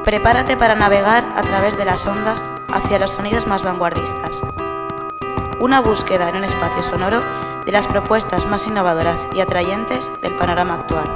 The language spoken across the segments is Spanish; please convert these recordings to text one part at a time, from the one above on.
Prepárate para navegar a través de las ondas hacia los sonidos más vanguardistas. Una búsqueda en un espacio sonoro de las propuestas más innovadoras y atrayentes del panorama actual.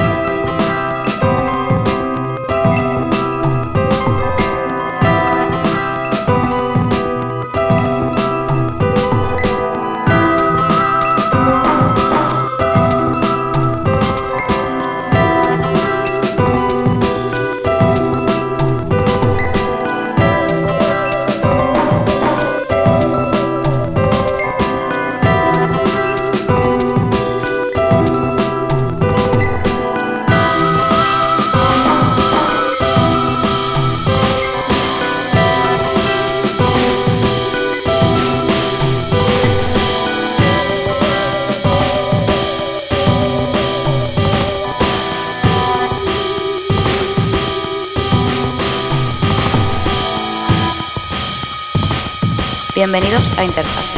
Bienvenidos a Interfase.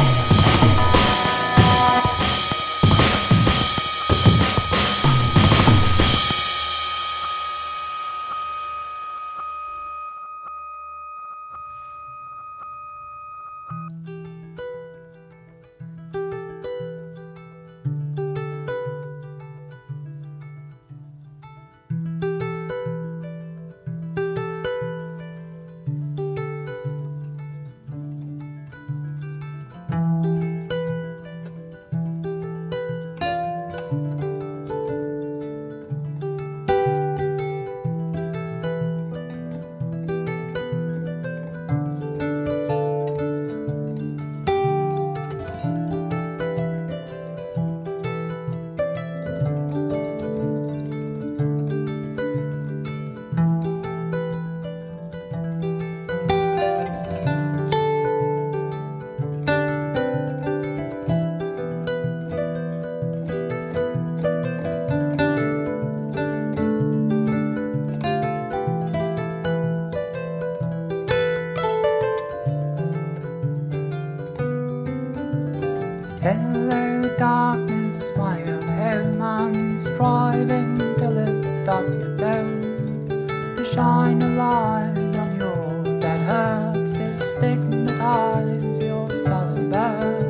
Hello darkness, my own home, I'm striving to lift up your dome, to shine a light on your dead heart, to stigmatize your sullen birth.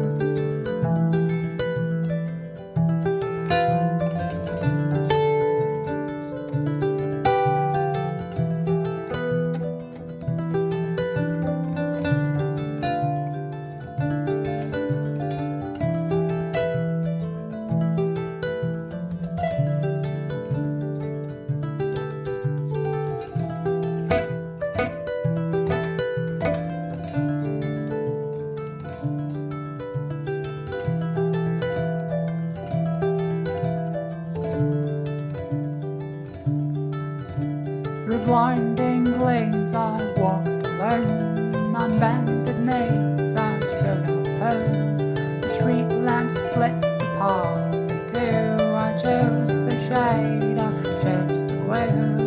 Through blinding gleams I walked alone, on bended knees I strode out home. The street lamps split the path in two, I chose the shade, I chose the glow.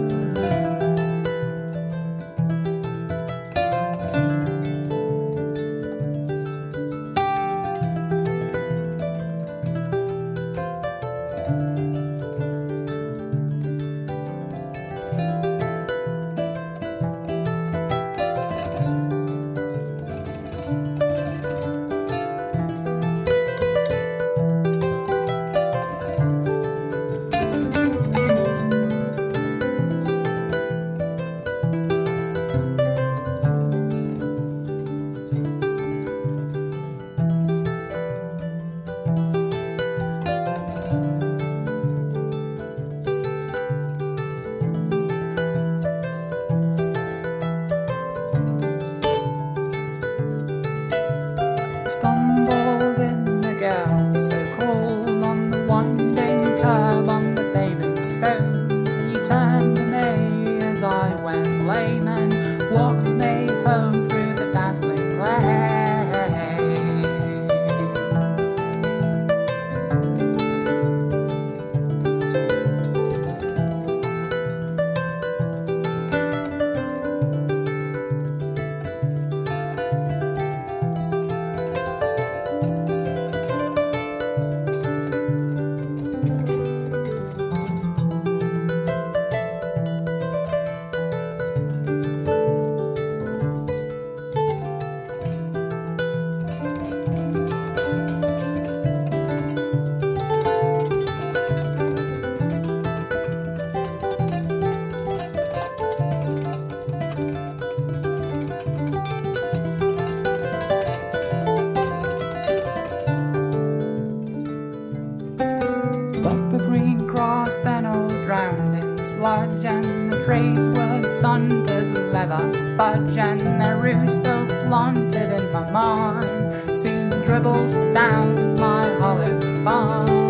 Stumbled in the gale so cold on the winding curb on the paving stone. You turned to me as I went lame and walked me home through the dazzling glare. fast, then all drowned in sludge, and the trees were stunted leather fudge, and their roots still planted in my mind soon dribbled down my hollow spine.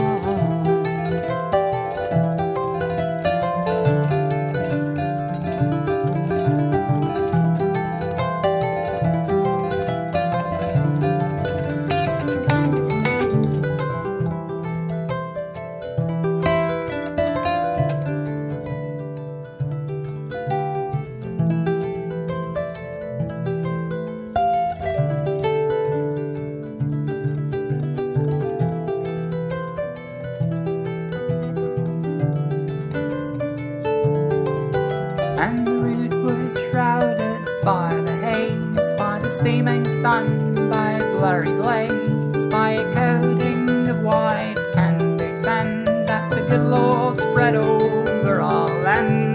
And the route was shrouded by the haze, by the steaming sun, by a blurry glaze, by a coating of white candy sand that the good Lord spread over our land.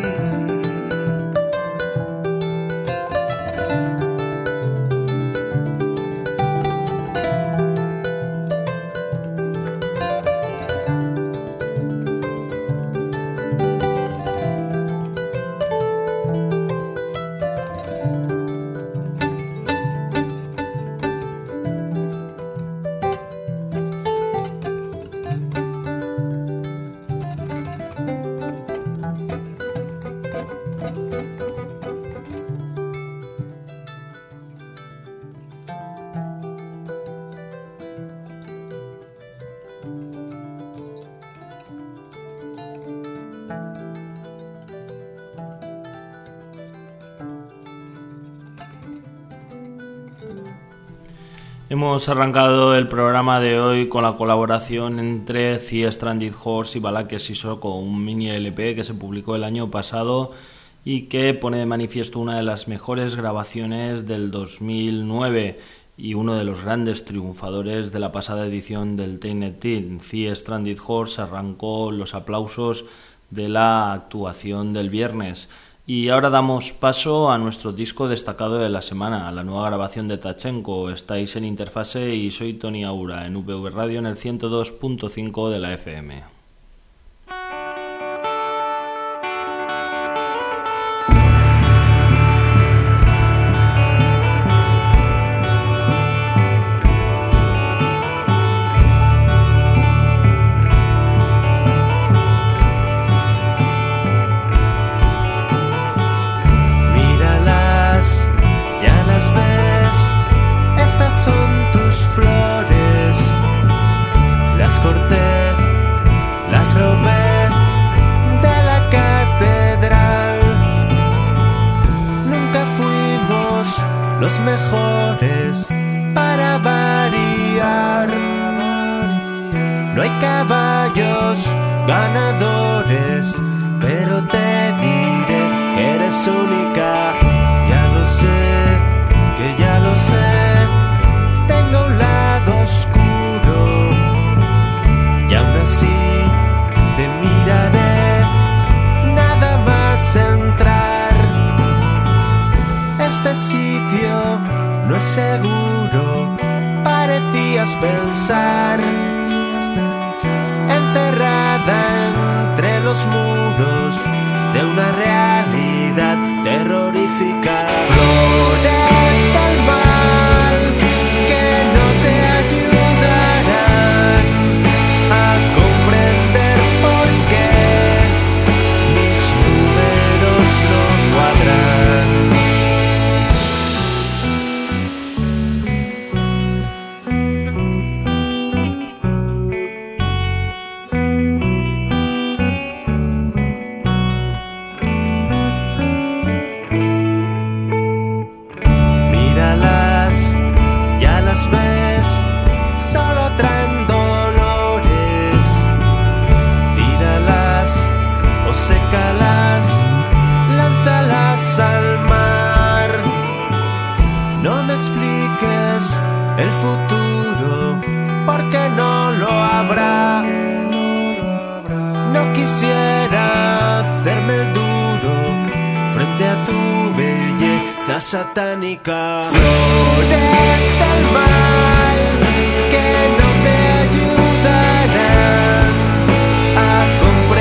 Hemos arrancado el programa de hoy con la colaboración entre The Stranded Horse y Balake Sissoko, un mini LP que se publicó el año pasado y que pone de manifiesto una de las mejores grabaciones del 2009 y uno de los grandes triunfadores de la pasada edición del Tainted Teen. The Stranded Horse arrancó los aplausos de la actuación del viernes. Y ahora damos paso a nuestro disco destacado de la semana, a la nueva grabación de Tachenko. Estáis en Interfase y soy Tony Aura en VV Radio en el 102.5 de la FM. Corté, las robé de la catedral. Nunca fuimos los mejores para variar. No hay caballos ganadores, pero te diré que eres única. Ya lo sé, que ya lo sé. Tengo un lado oscuro y aún así te miraré nada más entrar. Este sitio no es seguro, parecías pensar. Encerrada entre los muros de una realidad terrorífica. Flores del mal que no te ayudarán a comprender por qué mis números no cuadran. Míralas, ya las ves, solo traen dolores. Tíralas o sécalas, lánzalas al mar. No me expliques el futuro, porque no lo habrá. No quisiera hacerme el duro frente a tu belleza satánica. Flores del mal que no te ayudarán a comprender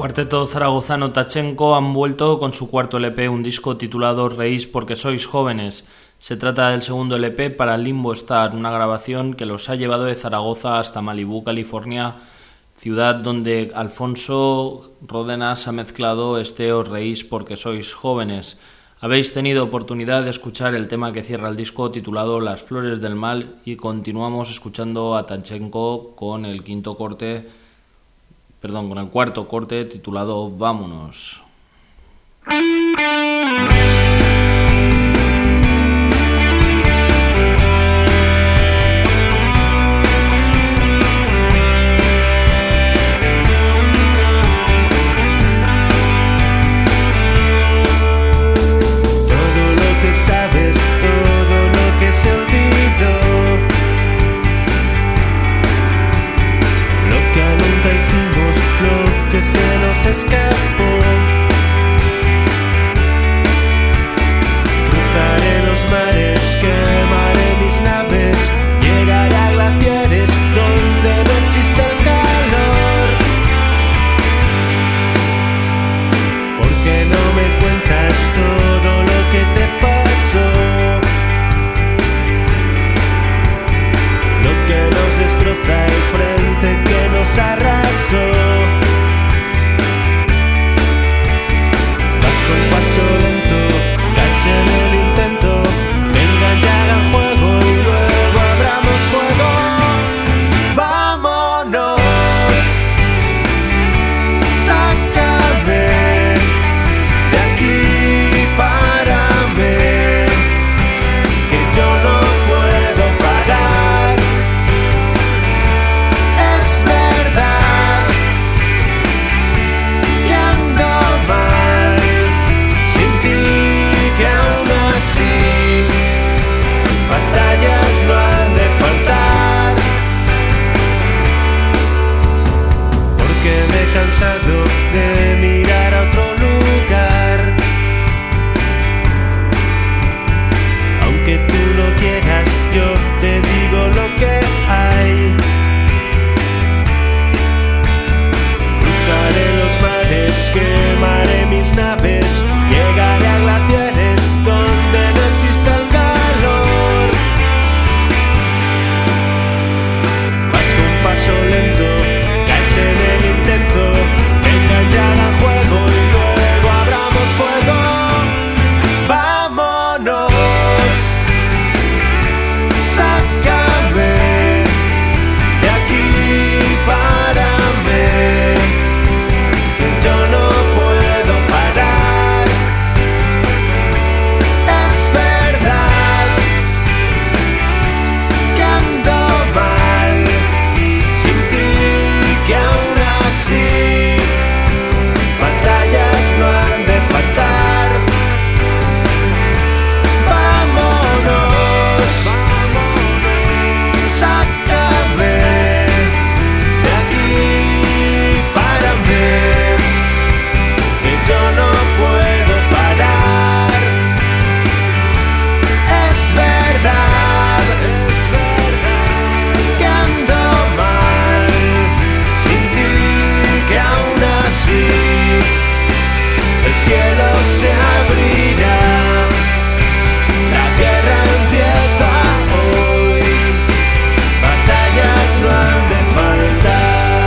cuarteto zaragozano Tachenko han vuelto con su cuarto LP, un disco titulado Reís porque sois jóvenes. Se trata del segundo LP para Limbo Star, una grabación que los ha llevado de Zaragoza hasta Malibú, California, ciudad donde Alfonso Ródenas ha mezclado este Os reís porque sois jóvenes. Habéis tenido oportunidad de escuchar el tema que cierra el disco titulado Las flores del mal y continuamos escuchando a Tachenko con el cuarto corte titulado Vámonos. Se nos escapó. Cruzaré los mares, quemaré mis naves, llegaré a glaciares donde no existe el calor. ¿Por qué no me cuentas todo lo que te pasó? Lo que nos destroza, el frente que nos arrasó. Con paso lento, caes en el intento, vengan ya hagan juego y luego abramos fuego. Vámonos, sácame de aquí, párame, que yo no puedo parar. Es verdad que ando mal, batallas no han de faltar, porque me he cansado de mirar a otro lugar. Aunque tú no quieras, yo te digo lo que hay. Cruzaré los mares, quemaré mis naves, llegaré a glaciares donde no exista el calor. Vas con paso lento, caes en el intento, vengan ya hagan juego y luego abramos fuego. Vámonos, sácame de aquí, párame, que yo no puedo parar. Es verdad que ando mal sin ti, que aún así batallas no han de faltar. Vámonos, sácame de aquí, párame, que yo no puedo parar. Es verdad que ando mal sin ti, que aún así el cielo se abrirá. La guerra empieza hoy, batallas no han de faltar.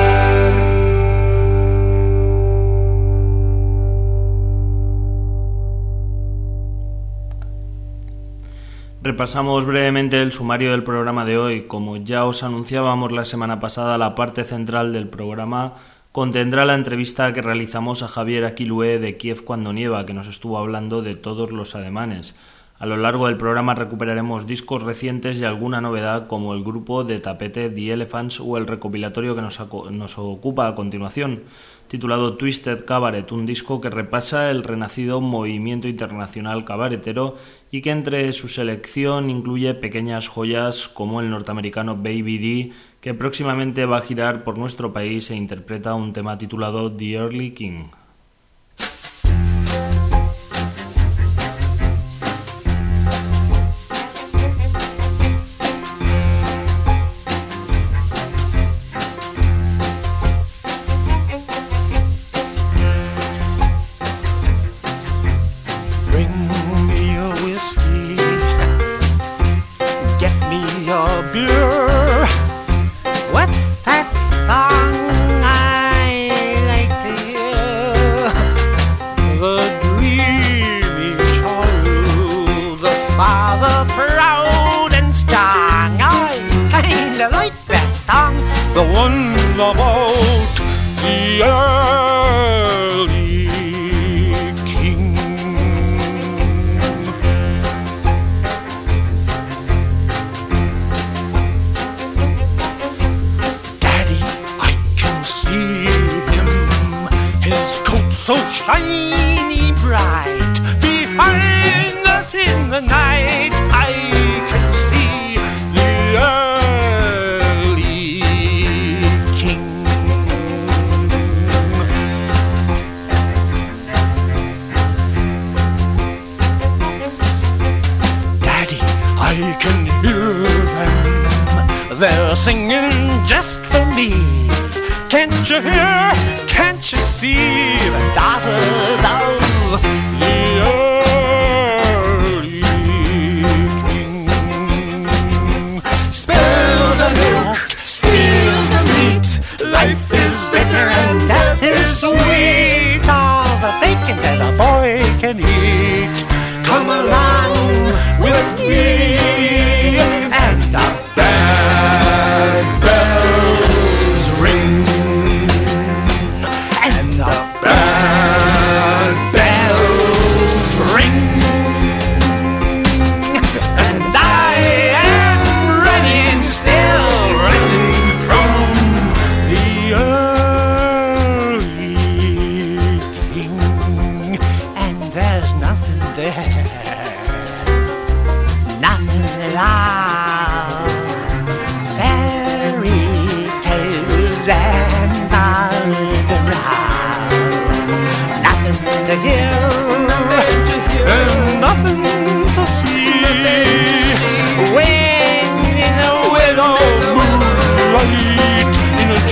Repasamos brevemente el sumario del programa de hoy. Como ya os anunciábamos la semana pasada, la parte central del programa contendrá la entrevista que realizamos a Javier Aquilue de Kiev cuando nieva, que nos estuvo hablando de todos los ademanes. A lo largo del programa recuperaremos discos recientes y alguna novedad como el grupo de tapete The Elephants o el recopilatorio que nos ocupa a continuación, titulado Twisted Cabaret, un disco que repasa el renacido movimiento internacional cabaretero y que entre su selección incluye pequeñas joyas como el norteamericano Baby D, que próximamente va a girar por nuestro país e interpreta un tema titulado The Early King. beer. What's that song I like to hear? The dreamy child, the father proud and strong. I kinda like that song, the one about the early king. Daddy, I can see him, his coat so shiny bright. Behind us in the night, I can see the early king. Daddy, I can hear them. They're singing just for me. Can't you hear? Can't you see the daughters of the early king? Spill the milk, steal the meat. Life is bitter and death is sweet. All the bacon that a boy can eat. Come along with me, and the bad bells ring, and the bad bells ring, and I am running, still running from the early king, and there's nothing there, nothing at all. Fairy tales and Valderrama. Nothing to hear, and nothing to see. When in a willow moonlight, in a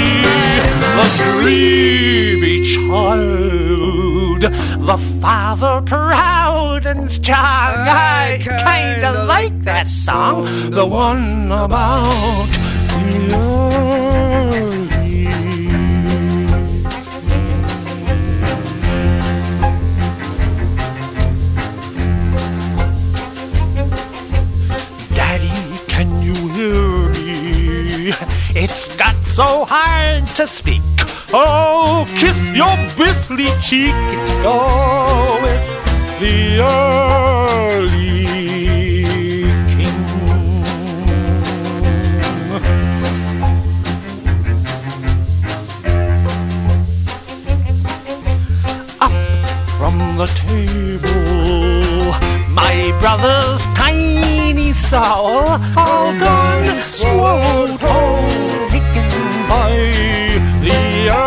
dreamy child, the father proud and strong. I kinda like that song, the one about the early. Daddy, can you hear me? It's got so hard to speak. Oh, kiss your bristly cheek and go with the early king. Up from the table, my brother's tiny soul, all gone, swallowed whole, taken by the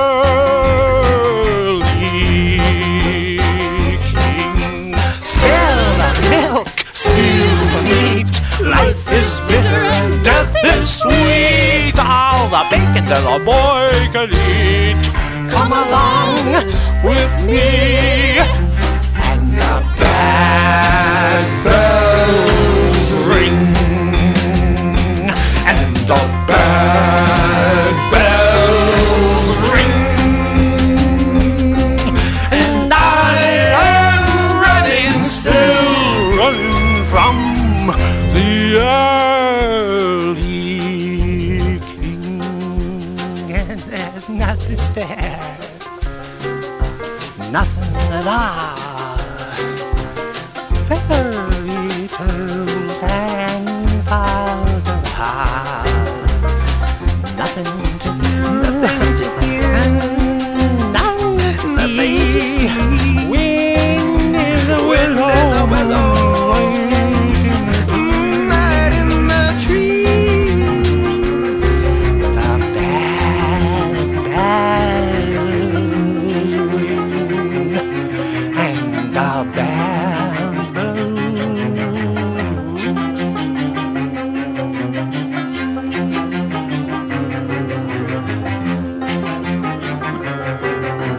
early king. Spill the milk, steal the meat. Life is bitter and death is sweet. All the bacon that a boy can eat. Come along with me, and the bad bells ring, and the bad bells ring, and I am running, still running from the early king, and there's nothing there, nothing at all. Fairy tales and Valderrama. Nothing to do, nothing to hear, nothing to see. Wind is a willow, moonlight in the tree. The bad bells ring, and the bad bells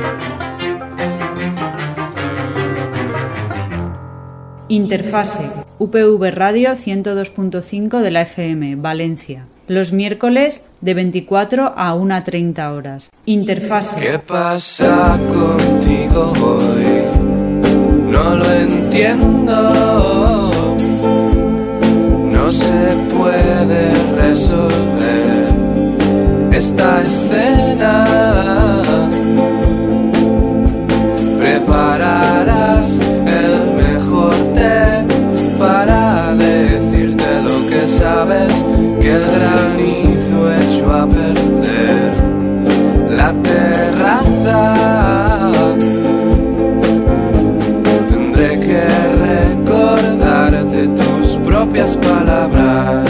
Interfase. UPV Radio 102.5 de la FM, Valencia. Los miércoles de 24 a 1:30 horas. Interfase. ¿Qué pasa contigo hoy? No lo entiendo. No se puede resolver esta escena. Prepararás el mejor té para decirte lo que sabes, que el granizo echó a perder la terraza. Tendré que recordarte tus propias palabras.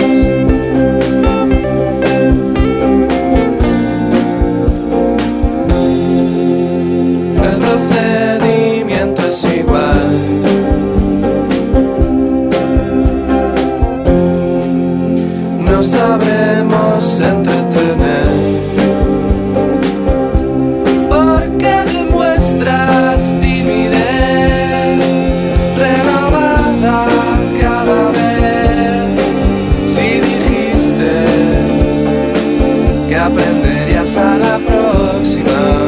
El procedimiento es igual. No sabemos entretener. ¿Por qué demuestras timidez renovada cada vez? Si dijiste que aprenderías a la próxima.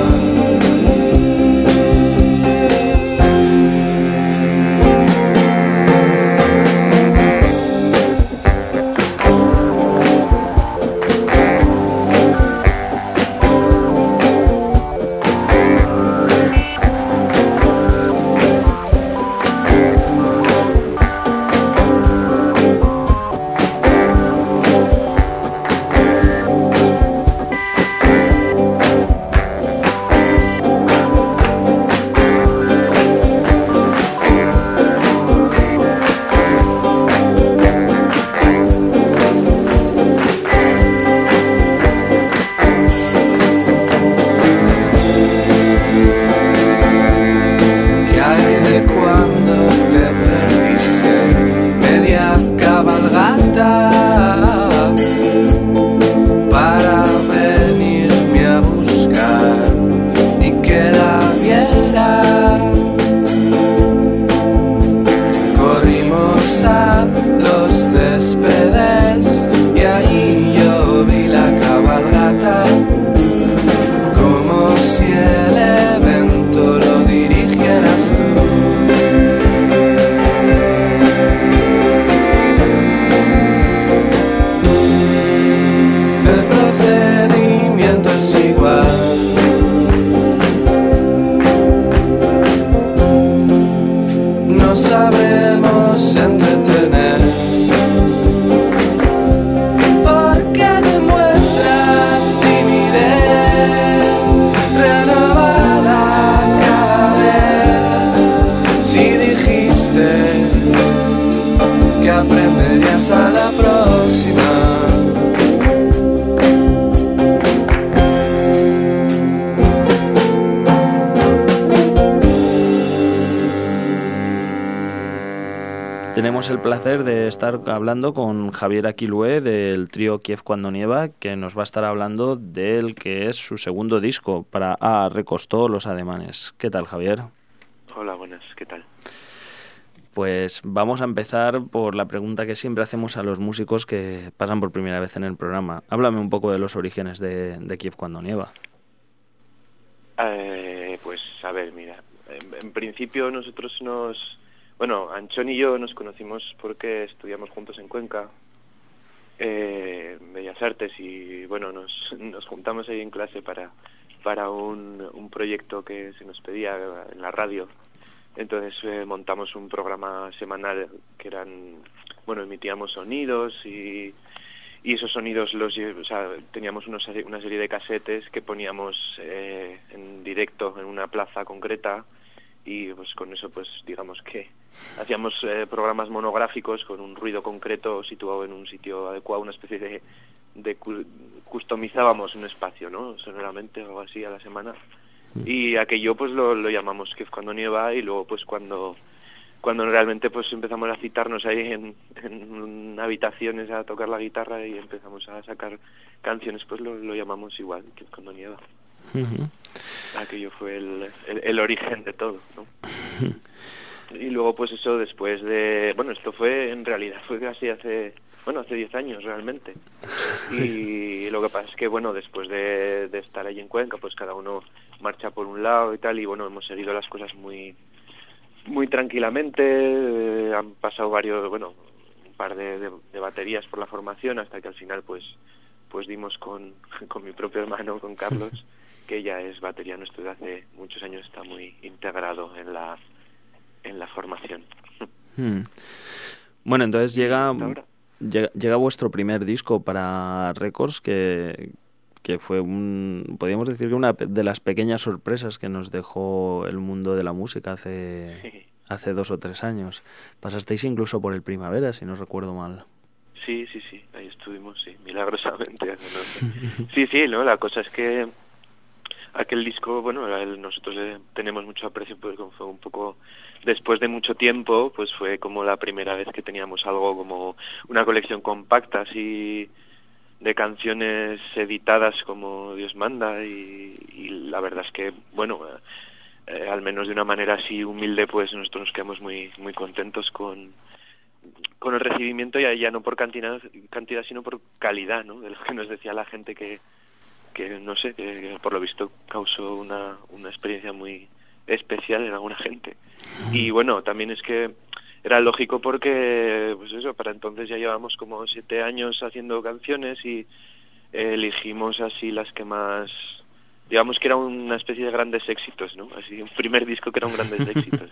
Tenemos el placer de estar hablando con Javier Aquilue del trío Kiev Cuando Nieva, que nos va a estar hablando del que es su segundo disco, Para A recostó los ademanes. ¿Qué tal, Javier? Hola, buenas, ¿qué tal? Pues vamos a empezar por la pregunta que siempre hacemos a los músicos que pasan por primera vez en el programa. Háblame un poco de los orígenes de Kiev Cuando Nieva. Pues a ver, mira, en principio nosotros Bueno, Anchón y yo nos conocimos porque estudiamos juntos en Cuenca, Bellas Artes, y bueno, nos juntamos ahí en clase para un proyecto que se nos pedía en la radio. Entonces montamos un programa semanal que emitíamos sonidos y esos sonidos teníamos una serie de casetes que poníamos en directo en una plaza concreta, y pues con eso pues digamos que hacíamos programas monográficos con un ruido concreto situado en un sitio adecuado, una especie de customizábamos un espacio, ¿no? Sonoramente, algo así a la semana. Y aquello pues lo llamamos Kiev Cuando Nieva, y luego pues cuando realmente pues empezamos a citarnos ahí en habitaciones a tocar la guitarra y empezamos a sacar canciones, pues lo llamamos igual, Kiev Cuando Nieva. Uh-huh. Aquello fue el origen de todo, ¿no? Y luego pues eso después de... Bueno, esto fue en realidad fue casi hace 10 años realmente. Y lo que pasa es que bueno, después de estar allí en Cuenca, pues cada uno marcha por un lado y tal, y bueno, hemos seguido las cosas muy tranquilamente. Han pasado un par de baterías por la formación hasta que al final pues dimos con mi propio hermano, con Carlos, que ya es batería nuestro de hace muchos años, está muy integrado en la formación. Bueno, entonces llega vuestro primer disco para Records, que fue podríamos decir que una de las pequeñas sorpresas que nos dejó el mundo de la música hace 2 o 3 años. Pasasteis incluso por el Primavera, si no recuerdo mal. Sí, ahí estuvimos, sí, milagrosamente. Sí, ¿no? La cosa es que aquel disco, bueno, nosotros tenemos mucho aprecio porque fue un poco después de mucho tiempo, pues fue como la primera vez que teníamos algo como una colección compacta así de canciones editadas como Dios manda, y la verdad es que, bueno, al menos de una manera así humilde, pues nosotros nos quedamos muy contentos con el recibimiento, ya no por cantidad sino por calidad, ¿no? De lo que nos decía la gente que no sé, que por lo visto causó una experiencia muy especial en alguna gente. Y bueno, también es que era lógico porque, pues eso, para entonces ya llevamos como 7 años haciendo canciones y elegimos así las que más, digamos que era una especie de grandes éxitos, ¿no? Así, un primer disco que eran grandes éxitos.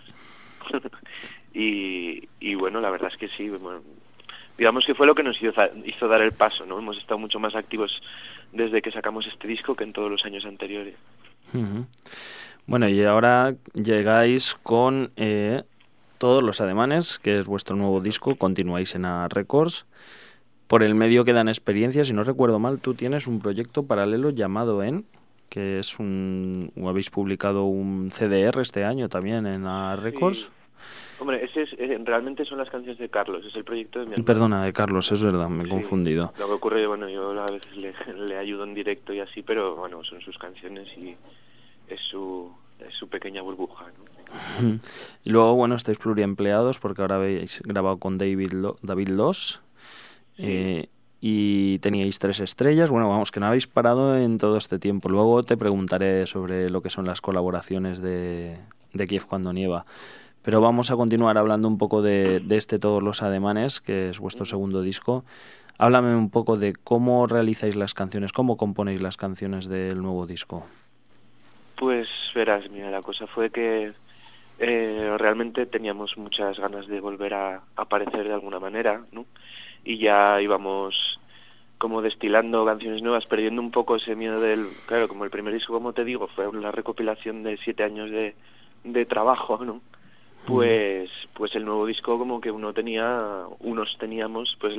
y bueno, la verdad es que sí, bueno, digamos que fue lo que nos hizo dar el paso, ¿no? Hemos estado mucho más activos desde que sacamos este disco que en todos los años anteriores. Bueno, y ahora llegáis con Todos los Ademanes, que es vuestro nuevo disco, continuáis en A Records. Por el medio quedan experiencias, si no recuerdo mal, tú tienes un proyecto paralelo llamado En, que es habéis publicado un CDR este año también en A Records. Sí. Hombre, realmente son las canciones de Carlos, es el proyecto de mi hermano. Perdona, de Carlos, es verdad, me he confundido. Lo que ocurre, bueno, yo a veces le ayudo en directo y así, pero bueno, son sus canciones y es su pequeña burbuja, ¿no? Y luego, bueno, estáis pluriempleados porque ahora habéis grabado con David Loss. Sí. Y teníais 3 estrellas. Bueno, vamos, que no habéis parado en todo este tiempo. Luego te preguntaré sobre lo que son las colaboraciones de Kiev cuando nieva. Pero vamos a continuar hablando un poco de Todos los Ademanes, que es vuestro segundo disco. Háblame un poco de cómo realizáis las canciones, cómo componéis las canciones del nuevo disco. Pues verás, mira, la cosa fue que realmente teníamos muchas ganas de volver a aparecer de alguna manera, ¿no? Y ya íbamos como destilando canciones nuevas, perdiendo un poco ese miedo claro, como el primer disco, como te digo, fue una recopilación de 7 años de trabajo, ¿no? Pues el nuevo disco como que unos teníamos pues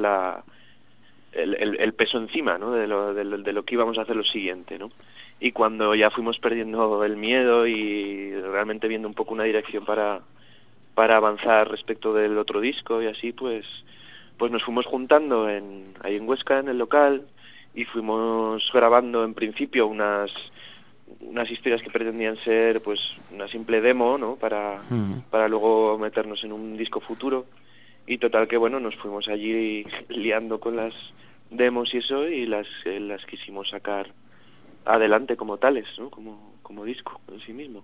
el peso encima, ¿no? de lo que íbamos a hacer lo siguiente, ¿no? Y cuando ya fuimos perdiendo el miedo y realmente viendo un poco una dirección para avanzar respecto del otro disco y así, pues nos fuimos juntando ahí en Huesca, en el local, y fuimos grabando en principio unas historias que pretendían ser pues una simple demo, ¿no? Para luego meternos en un disco futuro. Y total que bueno, nos fuimos allí liando con las demos y eso, y las quisimos sacar adelante como tales, ¿no? Como disco en sí mismo.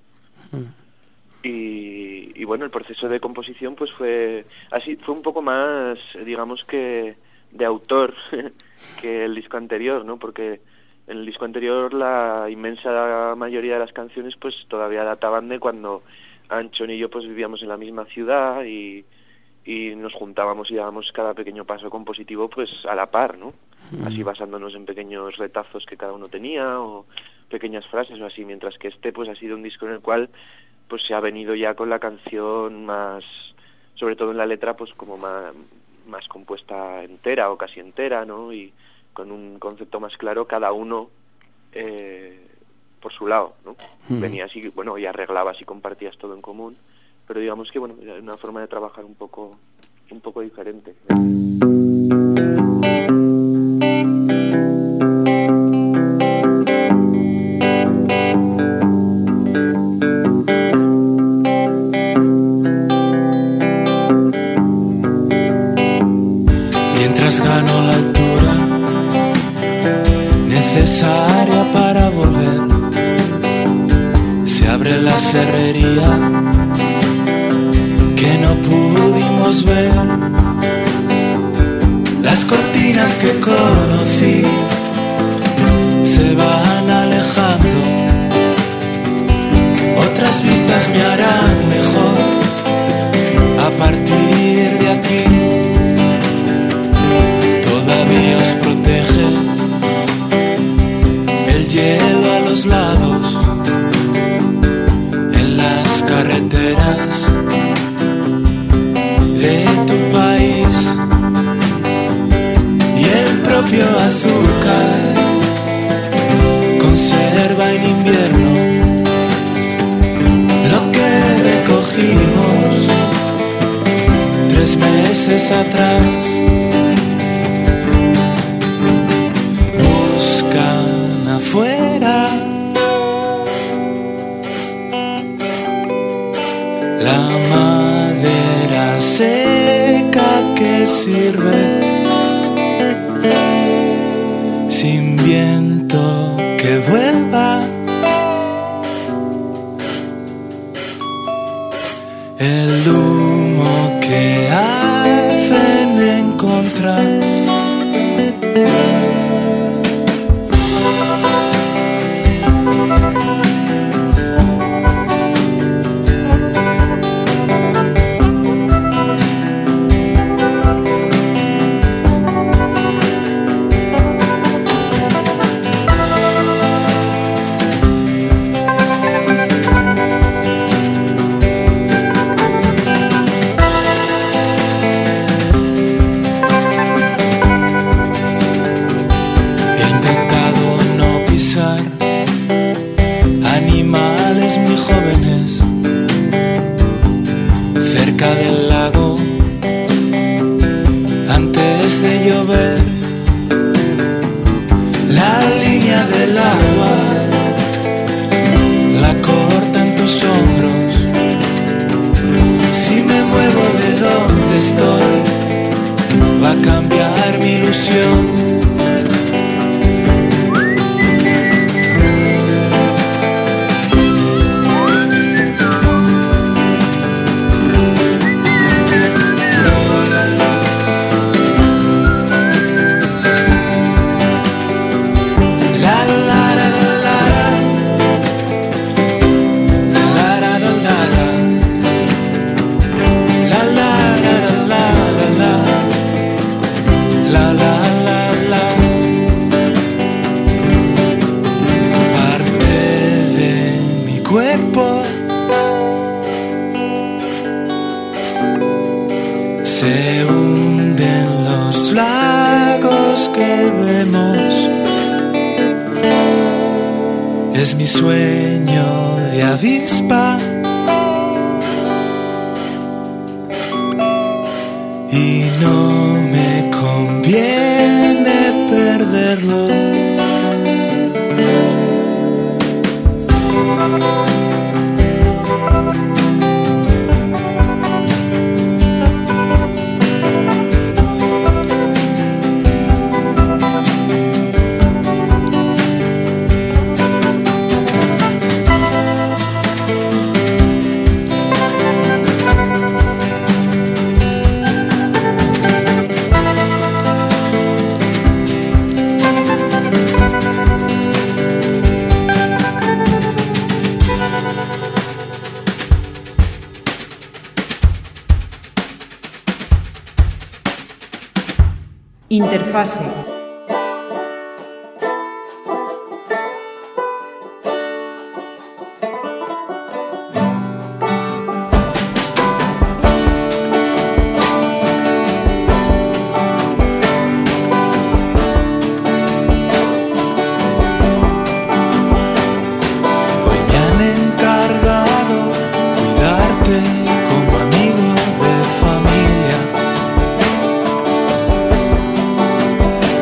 Y bueno, el proceso de composición pues fue un poco más, digamos, que de autor que el disco anterior, ¿no? Porque en el disco anterior la inmensa mayoría de las canciones pues todavía databan de cuando Anchón y yo pues vivíamos en la misma ciudad y nos juntábamos y dábamos cada pequeño paso compositivo pues a la par, ¿no? Así basándonos en pequeños retazos que cada uno tenía o pequeñas frases o así, mientras que este pues ha sido un disco en el cual pues se ha venido ya con la canción más, sobre todo en la letra, pues como más compuesta entera o casi entera, ¿no? Y con un concepto más claro, cada uno por su lado, ¿no? Venía así, bueno, y arreglabas y compartías todo en común, pero digamos que, bueno, era una forma de trabajar un poco diferente. ganó la altura necesaria para volver. Se abre la serrería que no pudimos ver. Las cortinas que conocí se van alejando. Otras vistas me harán mejor a partir de aquí. Todavía os protege el hielo a los lados en las carreteras de tu país, y el propio azúcar conserva en invierno lo que recogimos 3 meses atrás. Buscan afuera la madera seca que sirve sin viento que vuelva. El humo que hacen encontrar. Animales muy jóvenes cerca del lago antes de llover. La línea del agua la cortan tus hombros. Si me muevo de donde estoy, va a cambiar mi ilusión. Se hunden los lagos que vemos. Es mi sueño de avispa y no me conviene perderlo. Interfase. Hoy me han encargado cuidarte como amigo de familia.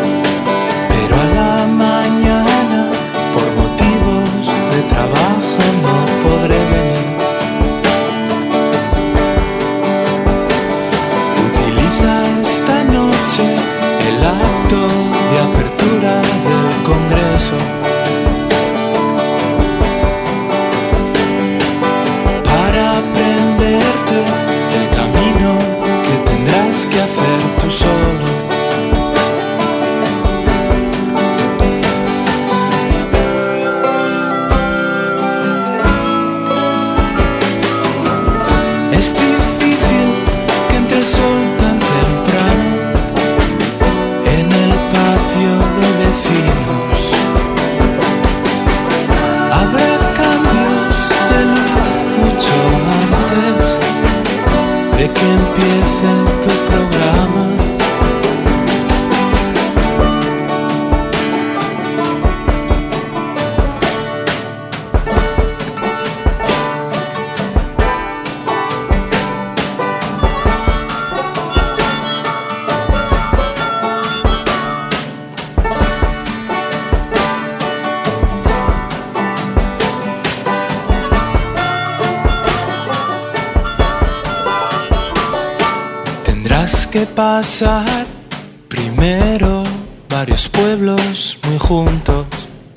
que pasar primero varios pueblos muy juntos.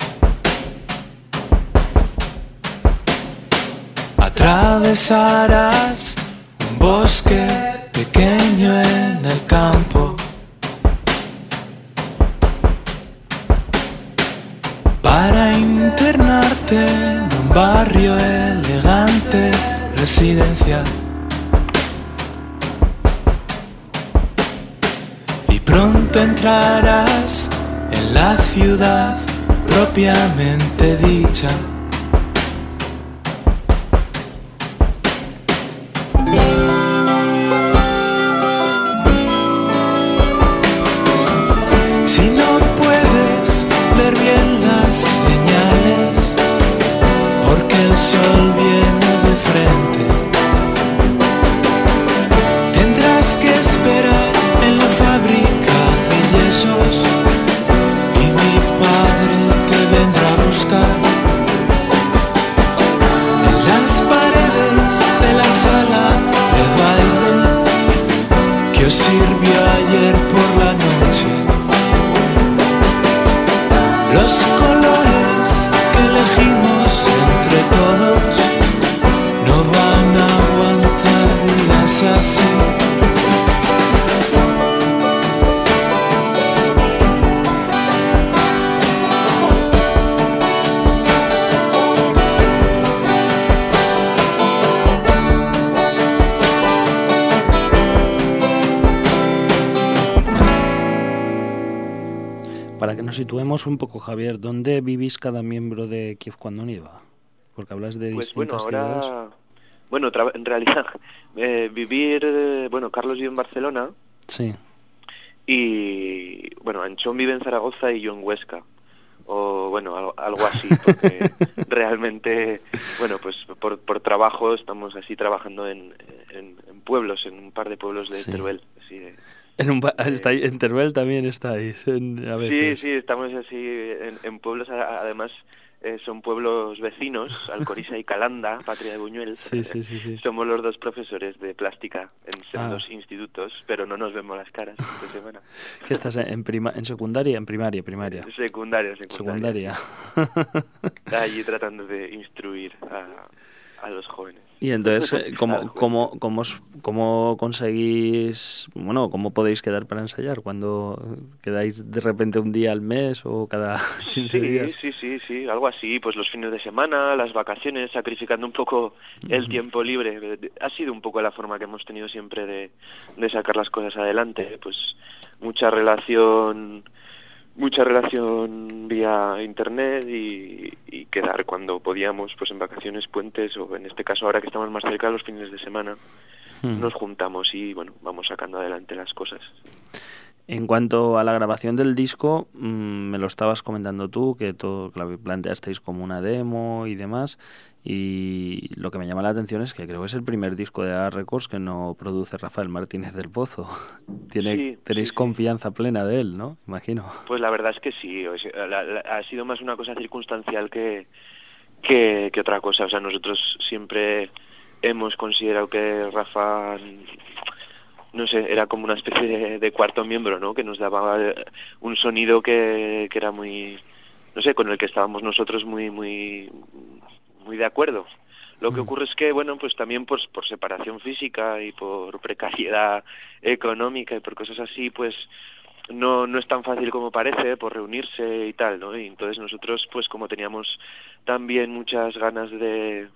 Atravesarás un bosque pequeño en el campo. Para internarte en un barrio elegante residencial. Y pronto entrarás en la ciudad propiamente dicha. Si no puedes ver bien las señales, porque el sol viene de frente, tendrás que esperar en la fábrica de yesos y mi padre te vendrá a buscar. En las paredes de la sala de baile que os sirvió ayer por la noche, los colores que elegimos entre todos no van a aguantar días así. Para que nos situemos un poco, Javier, ¿dónde vivís cada miembro de Kiev cuando nieva? Porque hablas de Pues bueno, distintas ciudades. ahora... Bueno, en realidad, Carlos vive en Barcelona Sí. y, bueno, Anchón vive en Zaragoza y yo en Huesca. O, bueno, algo así, porque realmente, bueno, pues por trabajo estamos así trabajando en pueblos, en un par de pueblos de Sí. Teruel, así de... En Teruel también estáis, a Sí, veces. sí, estamos así en pueblos, además son pueblos vecinos, Alcoriza y Calanda, Patria de Buñuel. Sí, sí, sí, sí. Somos los dos profesores de plástica en sendos Ah. institutos, pero no nos vemos las caras esta semana. ¿Qué estás en secundaria? En primaria. Secundaria. Secundaria. Allí tratando de instruir a los jóvenes. Y entonces, Al ¿cómo conseguís, bueno, cómo podéis quedar para ensayar? ¿Cuándo quedáis de repente un día al mes o cada 15 días? Sí, algo así, pues los fines de semana, las vacaciones, sacrificando un poco el tiempo libre. Ha sido un poco la forma que hemos tenido siempre de sacar las cosas adelante, pues mucha relación vía internet y quedar cuando podíamos, pues en vacaciones, puentes, o en este caso ahora que estamos más cerca, los fines de semana, nos juntamos y bueno, vamos sacando adelante las cosas. En cuanto a la grabación del disco, me lo estabas comentando tú, que todo que lo planteasteis como una demo y demás, y lo que me llama la atención es que creo que es el primer disco de A Records que no produce Rafael Martínez del Pozo. Tenéis confianza plena de él, ¿no? Imagino. Pues la verdad es que sí, ha sido más una cosa circunstancial que otra cosa. O sea, nosotros siempre hemos considerado que Rafa, no sé, era como una especie de cuarto miembro, ¿no? Que nos daba un sonido que era muy, no sé, con el que estábamos nosotros muy de acuerdo. Lo que ocurre es que, bueno, pues también por separación física y por precariedad económica y por cosas así, pues no es tan fácil como parece, por reunirse y tal, ¿no? Y entonces nosotros, pues como teníamos también muchas ganas de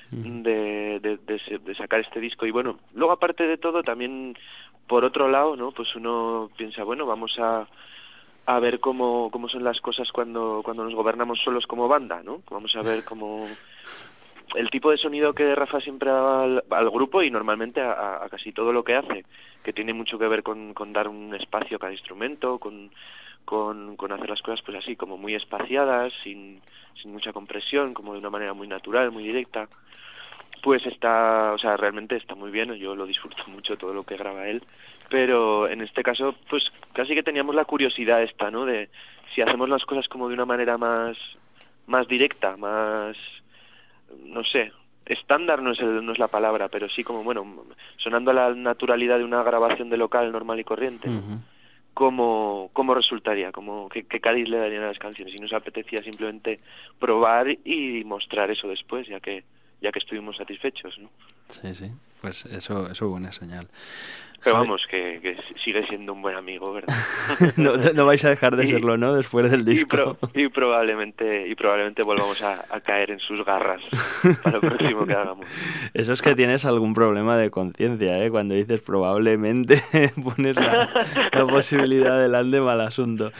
sacar este disco, y bueno, luego aparte de todo también por otro lado, ¿no? Pues uno piensa, bueno, vamos a ver cómo son las cosas cuando nos gobernamos solos como banda, ¿no? Vamos a ver cómo el tipo de sonido que Rafa siempre da al grupo y normalmente a casi todo lo que hace, que tiene mucho que ver con dar un espacio a cada instrumento, con hacer las cosas pues así, como muy espaciadas, sin mucha compresión, como de una manera muy natural, muy directa. Pues realmente está muy bien, yo lo disfruto mucho todo lo que graba él, pero en este caso pues casi que teníamos la curiosidad esta, ¿no? De si hacemos las cosas como de una manera más directa, más, no sé, estándar no es la palabra, pero sí como, bueno, sonando a la naturalidad de una grabación de local normal y corriente, ¿no? ¿Cómo resultaría? ¿Qué cariz le darían a las canciones? Y nos apetecía simplemente probar y mostrar eso después, ya que estuvimos satisfechos, ¿no? Sí, pues eso es buena señal. Pero vamos, que sigue siendo un buen amigo, ¿verdad? no vais a dejar de serlo, ¿no? Después del disco. Y probablemente volvamos a caer en sus garras para lo próximo que hagamos. Eso es que tienes algún problema de conciencia, ¿eh? Cuando dices probablemente pones la posibilidad delante, mal asunto.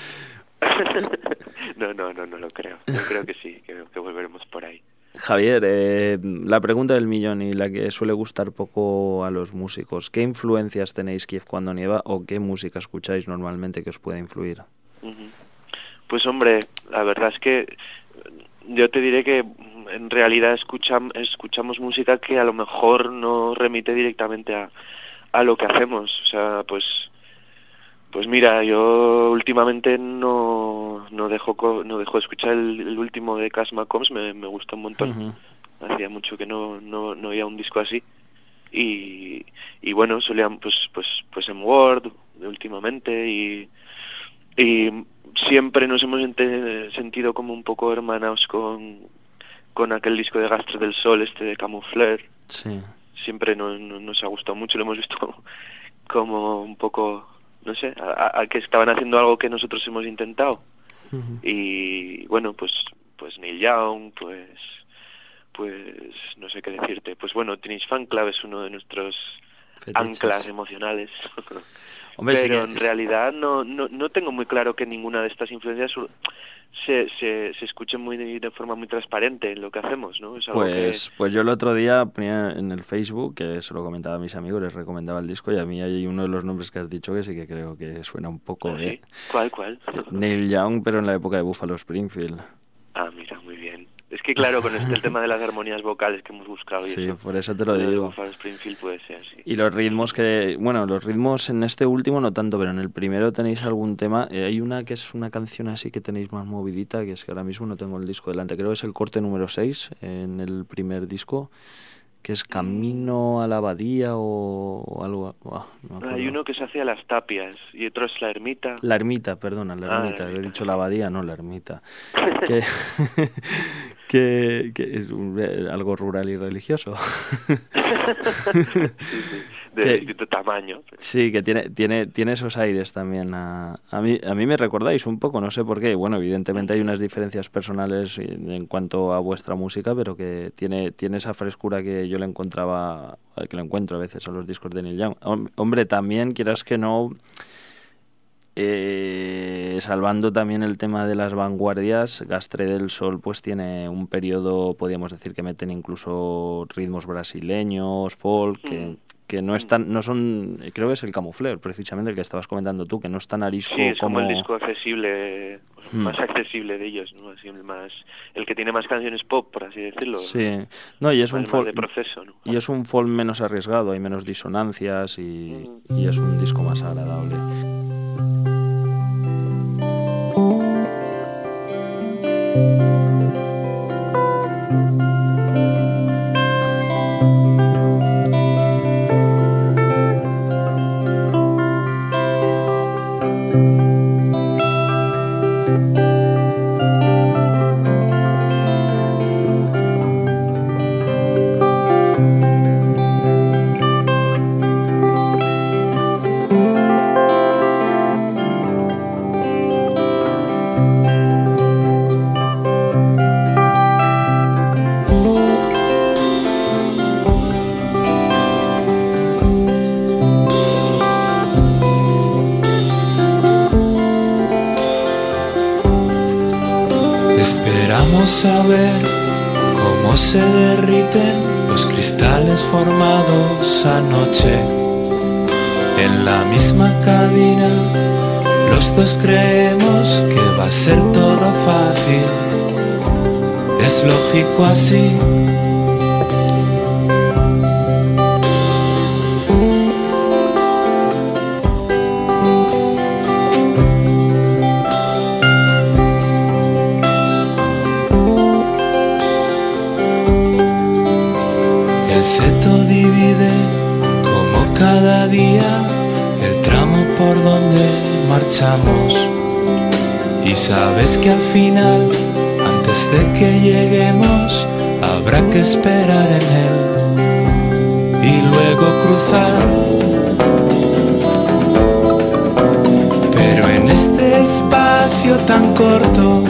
No lo creo. Yo creo que sí, que volveremos por ahí. Javier, la pregunta del millón y la que suele gustar poco a los músicos. ¿Qué influencias tenéis Kiev cuando nieva o qué música escucháis normalmente que os pueda influir? Pues hombre, la verdad es que yo te diré que en realidad escuchamos música que a lo mejor no remite directamente a lo que hacemos. O sea, pues mira, yo últimamente no dejo de escuchar el último de Cash McCombs, me gusta un montón. Hacía mucho que no oía un disco así. Y bueno, solían pues en Word últimamente y siempre nos hemos sentido como un poco hermanados con aquel disco de Gastres del Sol, de Camoufleur. Sí. Siempre nos ha gustado mucho, lo hemos visto como un poco, no sé, a que estaban haciendo algo que nosotros hemos intentado. Y bueno, pues Neil Young, pues no sé qué decirte. Pues bueno, Teenage Fanclub es uno de nuestros anclas emocionales. Hombre, pero sí en realidad no tengo muy claro que ninguna de estas influencias se escuche de forma muy transparente en lo que hacemos, ¿no? Es algo pues yo el otro día ponía en el Facebook, que se lo comentaba a mis amigos, les recomendaba el disco, y a mí hay uno de los nombres que has dicho que sí que creo que suena un poco... ¿Sí? ¿Cuál? Neil Young, pero en la época de Buffalo Springfield. Ah, mira, muy bien. Es que claro, con el tema de las armonías vocales que hemos buscado y sí, por eso te lo digo. Buffalo Springfield puede ser, sí. Y los ritmos los ritmos en este último no tanto, pero en el primero tenéis algún tema. Hay una que es una canción así que tenéis más movidita, que es que ahora mismo no tengo el disco delante. Creo que es el corte número 6 en el primer disco, que es Camino a la Abadía o algo. No hay uno que se hace a las Tapias y otro es La Ermita. La Ermita, perdona, La Ermita. He dicho la Abadía, no, La Ermita. que es algo rural y religioso. Sí. De distinto tamaño. Sí, que tiene esos aires también. A mí me recordáis un poco, no sé por qué. Bueno, evidentemente hay unas diferencias personales en cuanto a vuestra música, pero que tiene esa frescura que yo le encontraba, que le encuentro a veces a los discos de Neil Young. Hombre, también quieras que no... salvando también el tema de las vanguardias, Gastre del Sol pues tiene un periodo, podríamos decir que meten incluso ritmos brasileños, folk, que no son, creo que es el Camoufleur, precisamente el que estabas comentando tú, que no es tan arisco. Sí, es como el disco accesible, más accesible de ellos, ¿no? Así el que tiene más canciones pop, por así decirlo. Sí, no, y es un folk de proceso, ¿no? Y es un folk menos arriesgado, hay menos disonancias y es un disco más agradable. Esperamos a ver cómo se derriten los cristales formados anoche. En la misma cabina, los dos creemos que va a ser todo fácil. Es lógico así. divide como cada día el tramo por donde marchamos. Y sabes que al final, antes de que lleguemos, habrá que esperar en él y luego cruzar. Pero en este espacio tan corto,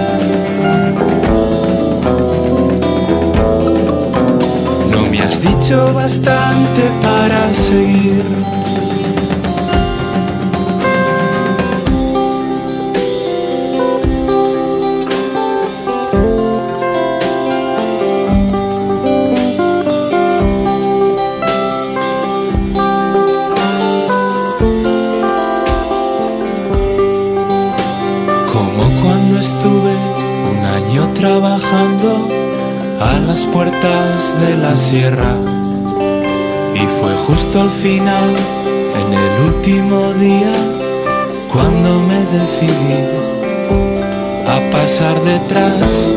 no me has dicho bastante para seguir. Trabajando a las puertas de la sierra, y fue justo al final, en el último día, cuando me decidí a pasar detrás.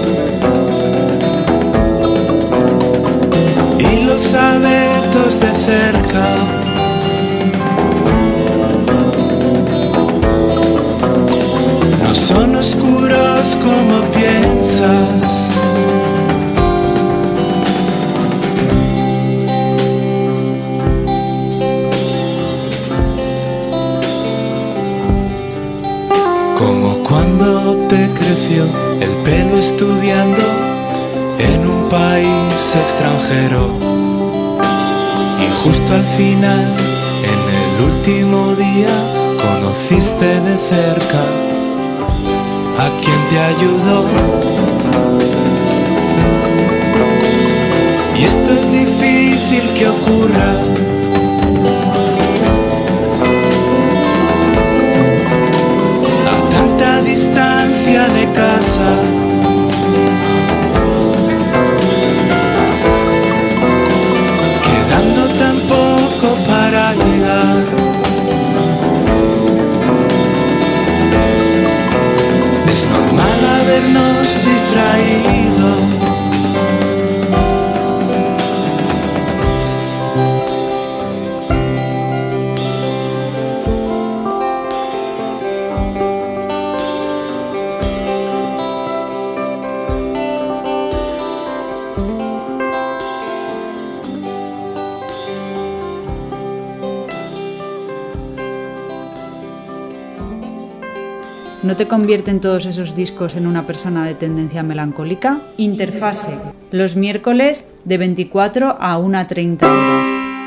Y los abetos de cerca no son oscuros como piensas. Como cuando te creció el pelo estudiando en un país extranjero, y justo al final, en el último día, conociste de cerca a quien te ayudó. Y esto es difícil que ocurra, a tanta distancia de casa. Quedando tan poco para llegar. Es normal habernos distraído. ¿No te convierten todos esos discos en una persona de tendencia melancólica? Interfase, los miércoles de 24 a 1:30 horas.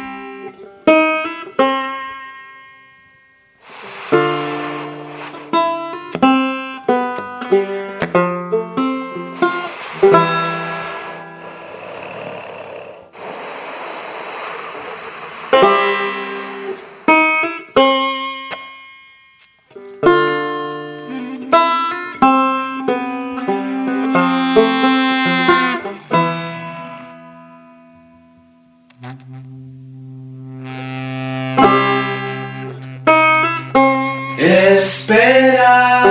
Espera,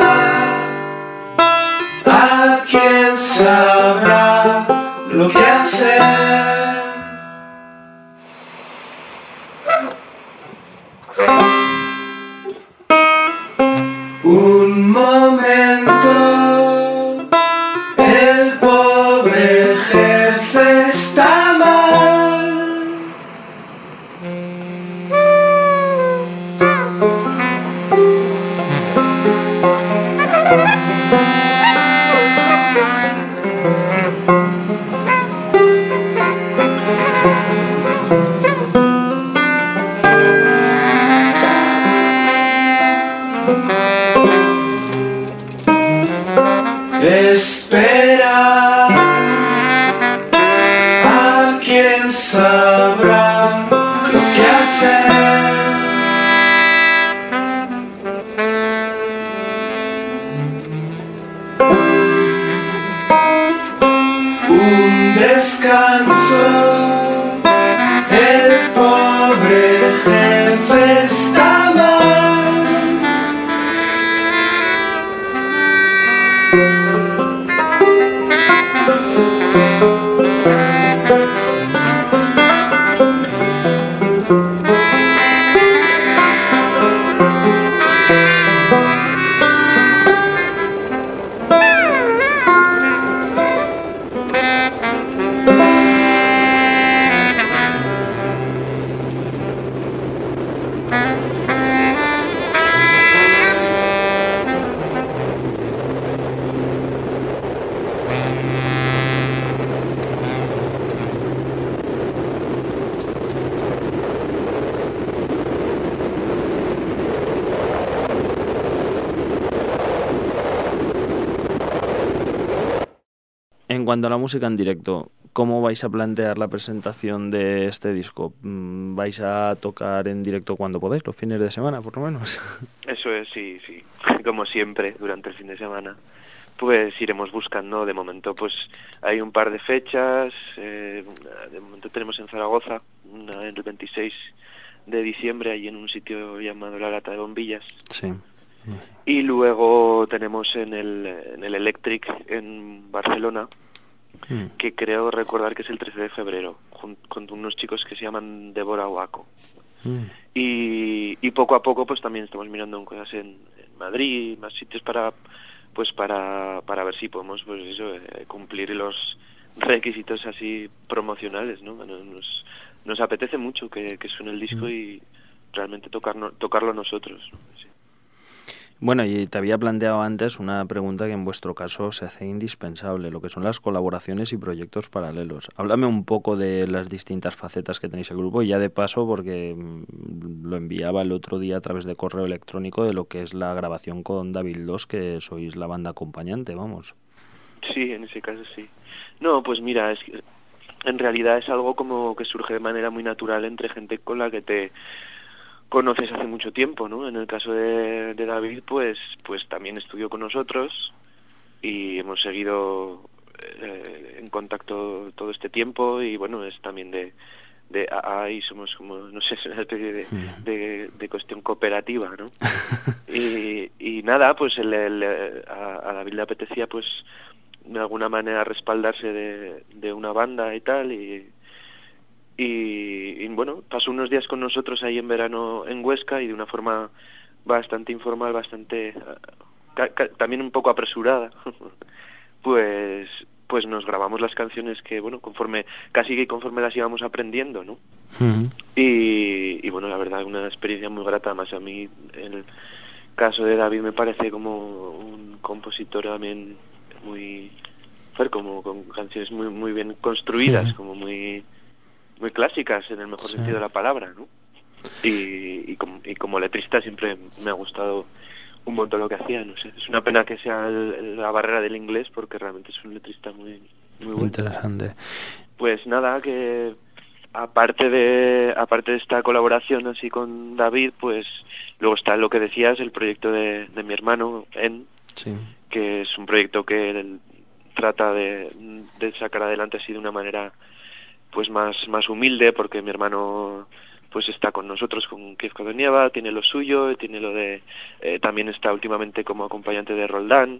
a quien sabrá lo que hacer. Un momento, el pobre jefe está mal. Espera, a quien sabrá lo que hacer. Un descanso, el pobre jefe está mal. cuanto a la música en directo, ¿cómo vais a plantear la presentación de este disco? ¿Vais a tocar en directo cuando podéis, los fines de semana, por lo menos? Eso es, sí. Como siempre, durante el fin de semana, pues iremos buscando. De momento, pues hay un par de fechas. De momento tenemos en Zaragoza, una el 26 de diciembre, allí en un sitio llamado La Lata de Bombillas. Sí. Y luego tenemos en el Electric en Barcelona, que creo recordar que es el 13 de febrero, con unos chicos que se llaman Débora Oaco. Y poco a poco pues también estamos mirando cosas en Madrid, más sitios para ver si podemos pues eso, cumplir los requisitos así promocionales, ¿no? Nos apetece mucho que suene el disco y realmente tocarlo nosotros, ¿no? Sí. Bueno, y te había planteado antes una pregunta que en vuestro caso se hace indispensable, lo que son las colaboraciones y proyectos paralelos. Háblame un poco de las distintas facetas que tenéis el grupo y ya de paso, porque lo enviaba el otro día a través de correo electrónico, de lo que es la grabación con David 2, que sois la banda acompañante, vamos. Sí, en ese caso sí. No, pues mira, es que en realidad es algo como que surge de manera muy natural entre gente con la que te conoces hace mucho tiempo, ¿no? En el caso de David, pues también estudió con nosotros y hemos seguido en contacto todo este tiempo y bueno, es también de AA y somos como, no sé, es una especie de cuestión cooperativa, ¿no? y nada, pues a David le apetecía pues de alguna manera respaldarse de una banda y tal y bueno, pasó unos días con nosotros ahí en verano en Huesca y de una forma bastante informal, bastante también un poco apresurada, pues nos grabamos las canciones que, bueno, conforme las íbamos aprendiendo, ¿no? Y bueno, la verdad, una experiencia muy grata. Además, a mí, en el caso de David, me parece como un compositor también como con canciones muy bien construidas, como muy clásicas en el mejor sentido de la palabra, ¿no? Y como letrista siempre me ha gustado un montón lo que hacía, no sé. Es una pena que sea la barrera del inglés porque realmente es un letrista muy bueno. Interesante. Pues nada, que aparte de esta colaboración así con David, pues luego está lo que decías, el proyecto de mi hermano, sí, que es un proyecto que él trata de sacar adelante así de una manera pues más humilde, porque mi hermano pues está con nosotros con Kiev Kodonieva, tiene lo suyo, tiene lo de también está últimamente como acompañante de Roldán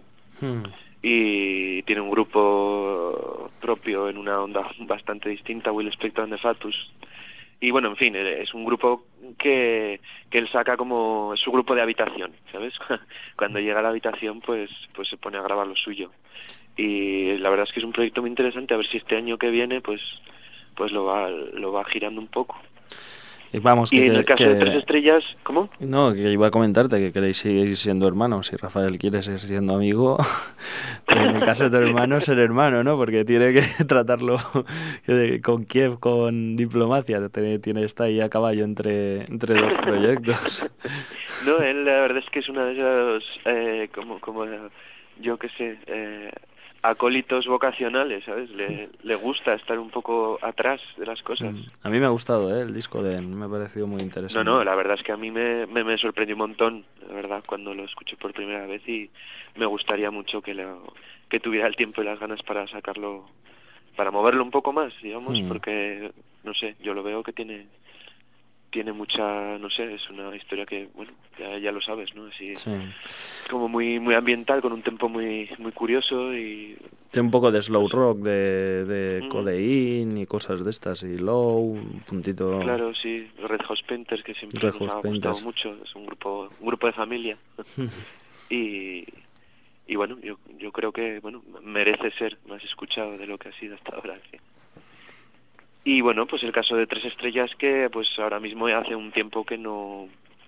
y tiene un grupo propio en una onda bastante distinta, Will Spector and the Fatus. Y bueno, en fin, es un grupo que él saca como es su grupo de habitación, ¿sabes? Cuando llega a la habitación pues se pone a grabar lo suyo. Y la verdad es que es un proyecto muy interesante, a ver si este año que viene pues lo va girando un poco. Vamos, y en el caso de Tres Estrellas, ¿cómo? No, que iba a comentarte que queréis seguir siendo hermanos. Si Rafael quiere seguir siendo amigo, en el caso de tu hermano, ser hermano, ¿no? Porque tiene que tratarlo con Kiev, con diplomacia. Está ahí a caballo entre dos proyectos. No, él la verdad es que es una de esas, como yo qué sé, acólitos vocacionales, ¿sabes? Le gusta estar un poco atrás de las cosas. A mí me ha gustado, el disco me ha parecido muy interesante. No, la verdad es que a mí me sorprendió un montón, la verdad, cuando lo escuché por primera vez y me gustaría mucho que tuviera el tiempo y las ganas para sacarlo, para moverlo un poco más, digamos, porque, no sé, yo lo veo que tiene mucha, no sé, es una historia que, bueno, ya lo sabes, ¿no? Así, sí, como muy ambiental, con un tempo muy curioso y... Tiene un poco de slow rock, de Codeín y cosas de estas, y low, un puntito... Claro, sí, Red Hot Painters, que siempre nos ha gustado mucho, es un grupo de familia. y bueno, yo creo que, bueno, merece ser más escuchado de lo que ha sido hasta ahora, sí. Y bueno, pues el caso de Tres Estrellas, que pues ahora mismo hace un tiempo que no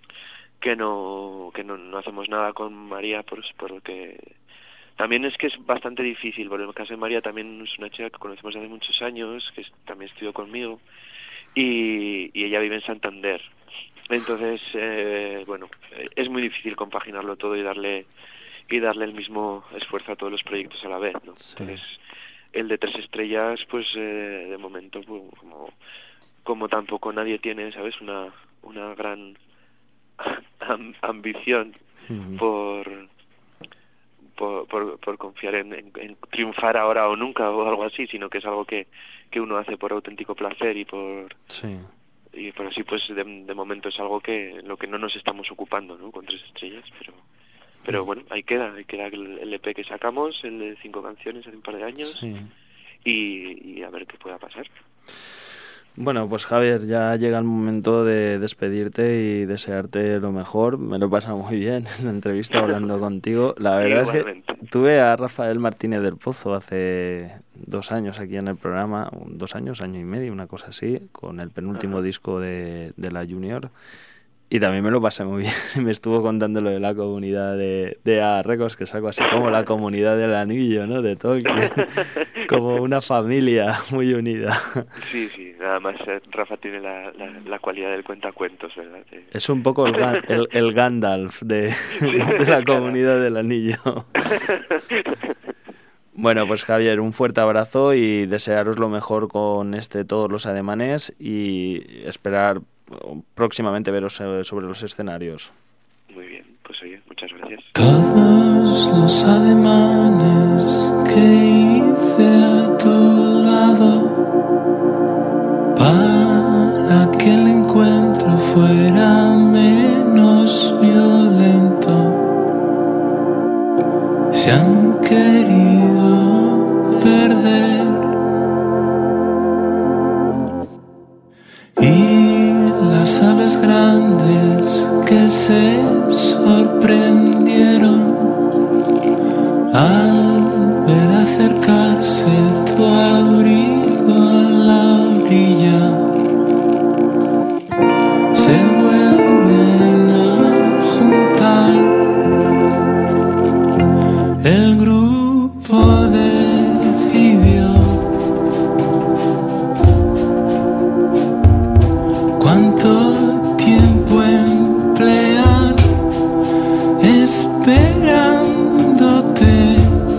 hacemos nada con María, porque también es que es bastante difícil, porque el caso de María también es una chica que conocemos hace muchos años, que también estudió conmigo, y ella vive en Santander. Entonces, bueno, es muy difícil compaginarlo todo y darle el mismo esfuerzo a todos los proyectos a la vez, ¿no? Sí. Entonces, el de 3 estrellas, pues de momento, pues, como tampoco nadie tiene, ¿sabes? Una gran ambición por confiar en triunfar ahora o nunca o algo así, sino que es algo que uno hace por auténtico placer y por así, pues de momento es algo que lo que no nos estamos ocupando, ¿no? Con 3 estrellas, pero bueno, ahí queda el EP que sacamos, el de 5 canciones hace un par de años, y a ver qué pueda pasar. Bueno, pues Javier, ya llega el momento de despedirte y desearte lo mejor. Me lo he pasado muy bien en la entrevista hablando contigo. La verdad Igualmente. es que tuve a Rafael Martínez del Pozo hace 2 años aquí en el programa, 2 años, año y medio, una cosa así, con el penúltimo disco de la Junior. Y también me lo pasé muy bien. Me estuvo contando lo de la comunidad de A Records, que es algo así como la comunidad del anillo, ¿no? De Tolkien. Como una familia muy unida. Sí, nada más Rafa tiene la cualidad del cuentacuentos, ¿verdad? Es un poco el Gandalf de la comunidad del anillo. Bueno, pues Javier, un fuerte abrazo y desearos lo mejor con todos los ademanes y esperar próximamente veros sobre los escenarios. Muy bien, pues oye, muchas gracias. Todos los ademanes que hice a tu lado para que el encuentro fuera menos violento se han querido perder. Y las aves grandes que se sorprendieron al ver acercarse tu abrigo a la orilla se vuelven a juntar. El grupo decidió cuánto tiempo emplear esperándote.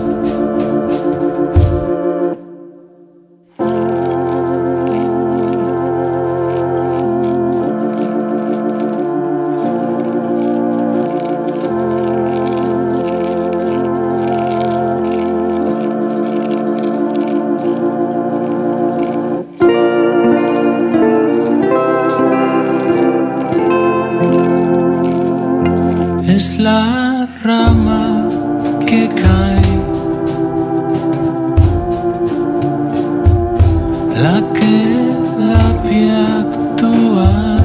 Es la rama que cae, la que da pie a actuar,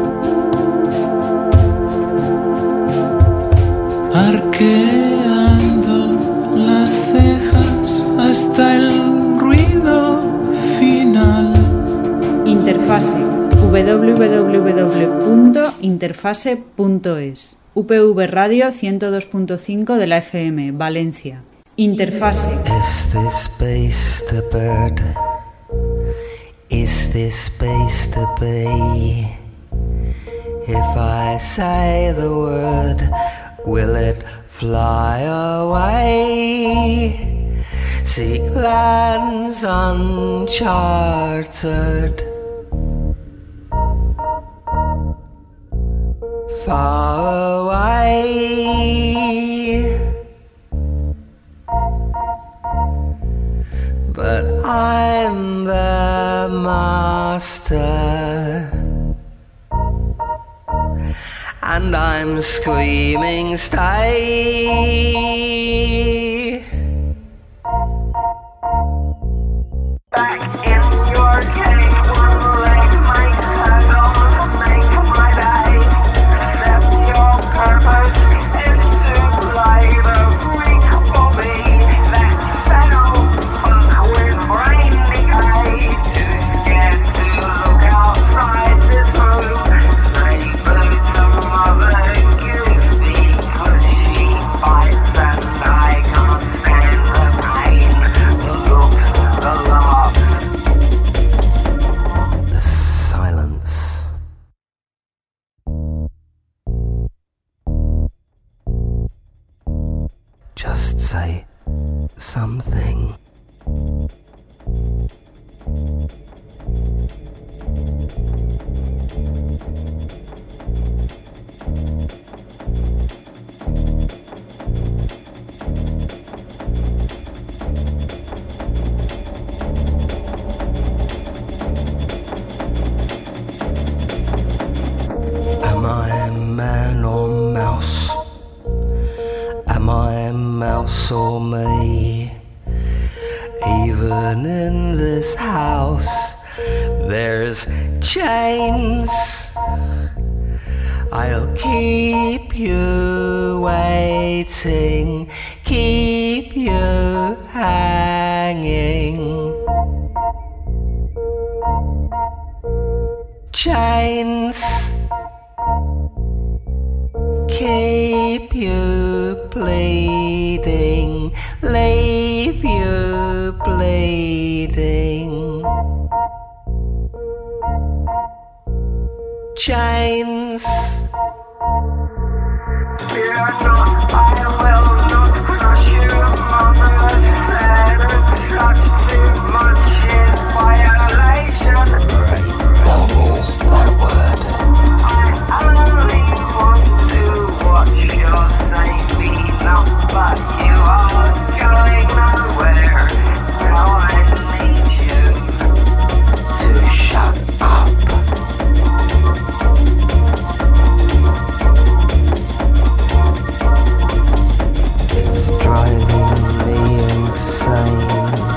arqueando las cejas hasta el ruido final. Interfase www.interfase.es UPV Radio 102.5 de la FM, Valencia. Interfase. Is this space to bird? Is this space to be? If I say the word, will it fly away? Seek lands uncharted, far away, but I'm the master, and I'm screaming stay. Back in your cave, one leg, my sandals make my day. Except your purpose is to light a freak for me. That settle funk with brain decay. Too scared to look outside this room. Saber to mother gives me, 'cause she fights and I can't stand the pain. The looks, the laughs, the silence. Just say something. house or me. Even in this house, there's chains. I'll keep you waiting, keep you hanging. Chains keep you bleeding, leave you bleeding. Chains. Fear not, I will not crush you. Mother said it such too much is violation. Don't use that word. I only want to watch your same beat up, but you are going nowhere. Now I need you To shut up. It's driving me insane.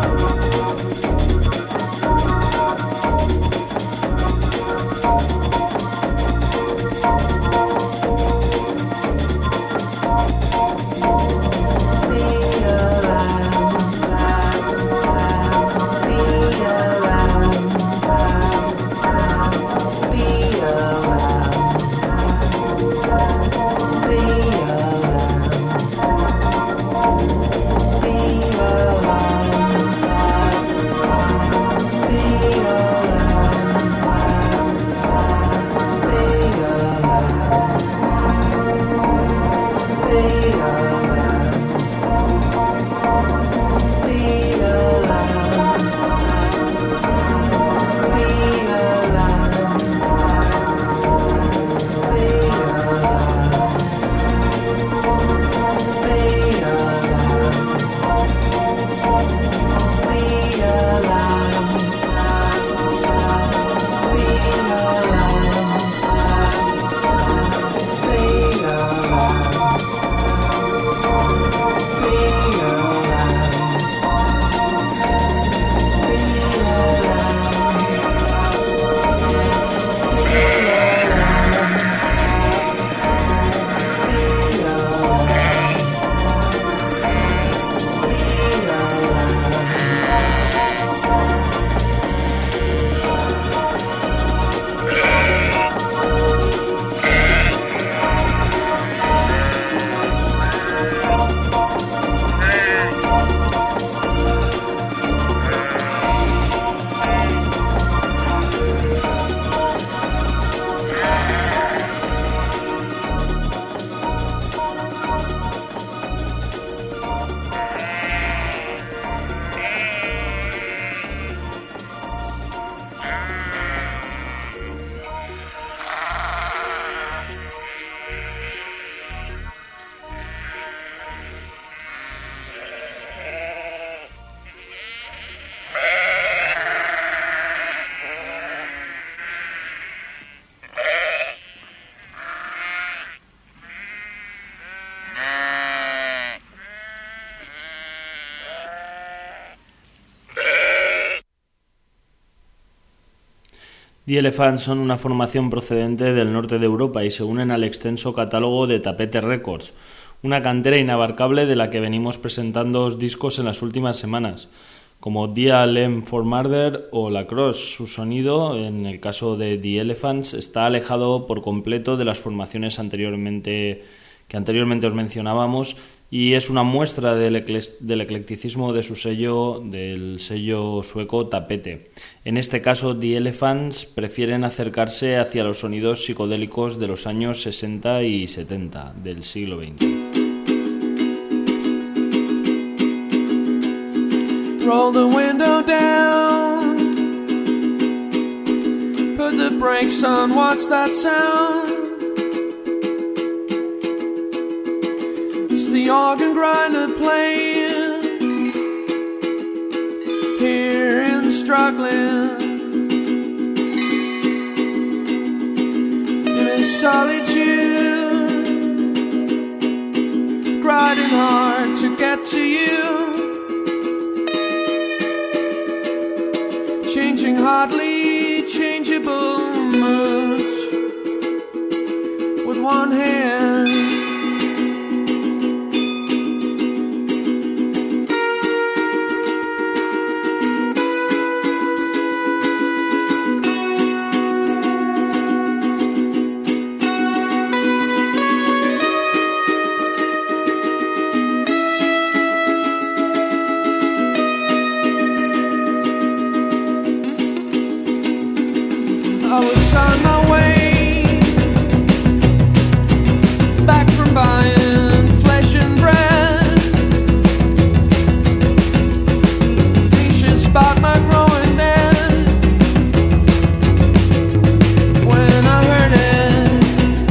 The Elephants son una formación procedente del norte de Europa y se unen al extenso catálogo de Tapete Records, una cantera inabarcable de la que venimos presentando discos en las últimas semanas, como DLM for Murder o La Cross. Su sonido, en el caso de The Elephants, está alejado por completo de las formaciones que anteriormente os mencionábamos, y es una muestra del eclecticismo de su sello, del sello sueco Tapete. En este caso, The Elephants prefieren acercarse hacia los sonidos psicodélicos de los años 60 y 70 del siglo XX. Roll the window down, put the brakes on, what's that sound? It's the organ grinder playing, hear him struggling in his solitude, riding hard to get to you, changing hardly changeable much with one hand. I was on my way back from buying flesh and bread. Anxious about my growing dead. When I heard it,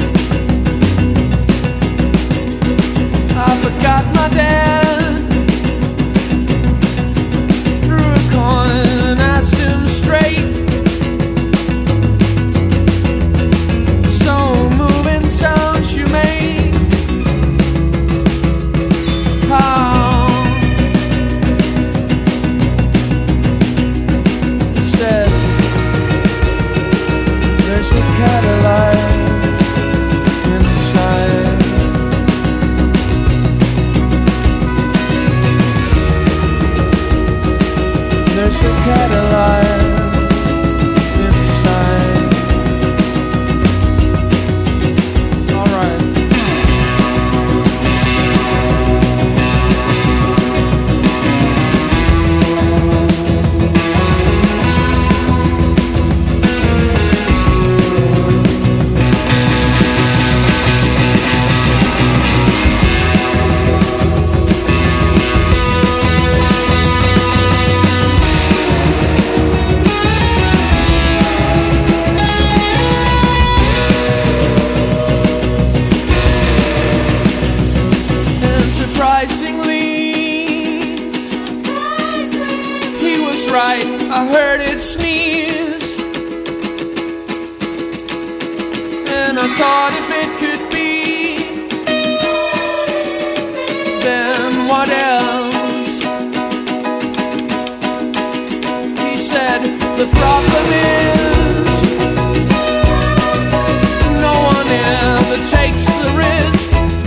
I forgot my dad. Threw a coin, asked him straight. Sounds you make, how? He said, there's a Cadillac inside. There's a Cadillac inside. He was right, I heard it sneeze, and I thought if it could be, then what else? He said, the problem is, no one ever takes the risk.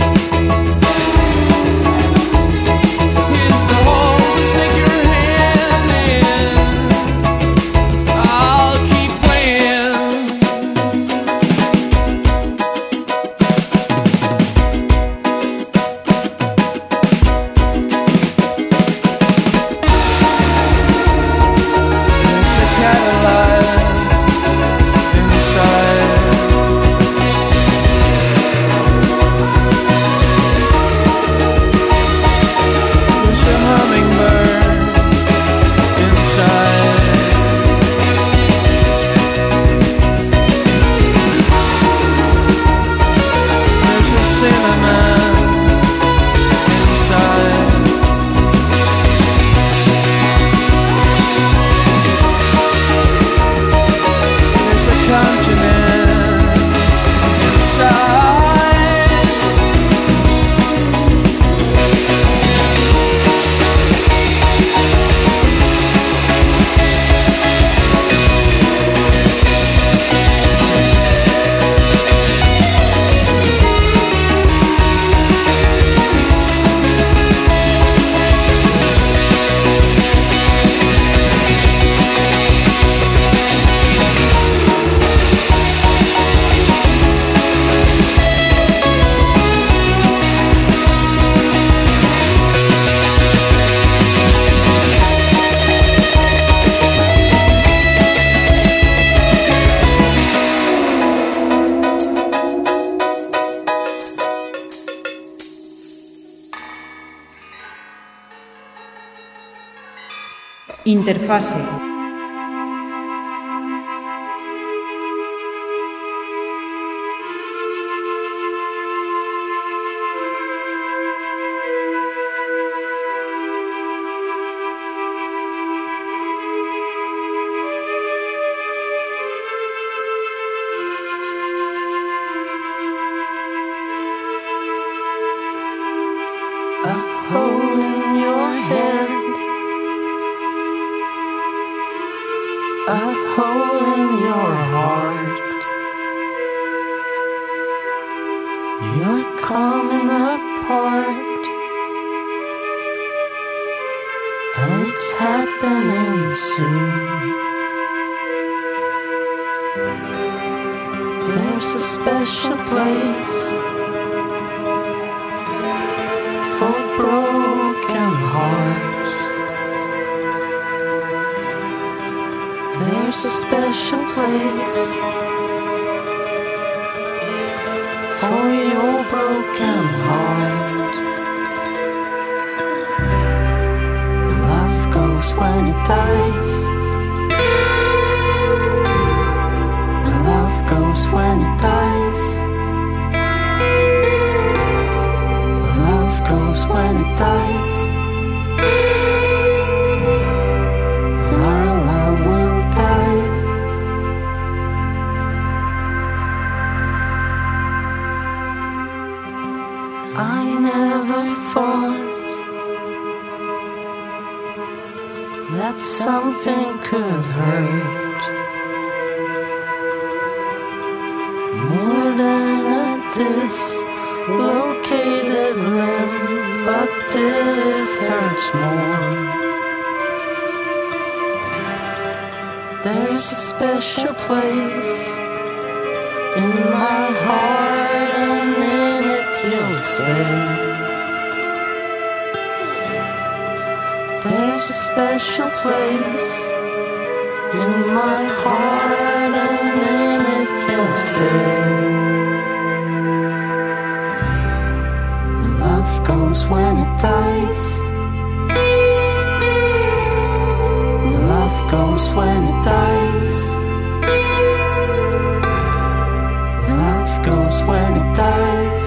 Interfase. in your head, a hole in your heart. You're coming apart, and it's happening soon. There's a special place for broken hearts. There's a special place for your broken heart. Love goes when it dies. Love goes when it dies. Love goes when it dies. Our love will die. I never thought that something could hurt more than a dislocated limb, but this hurts more. There's a special place in my heart, and in it you'll stay. There's a special place in my heart, and in it you'll stay. Love goes when it dies. Love goes when it dies. Love goes when it dies.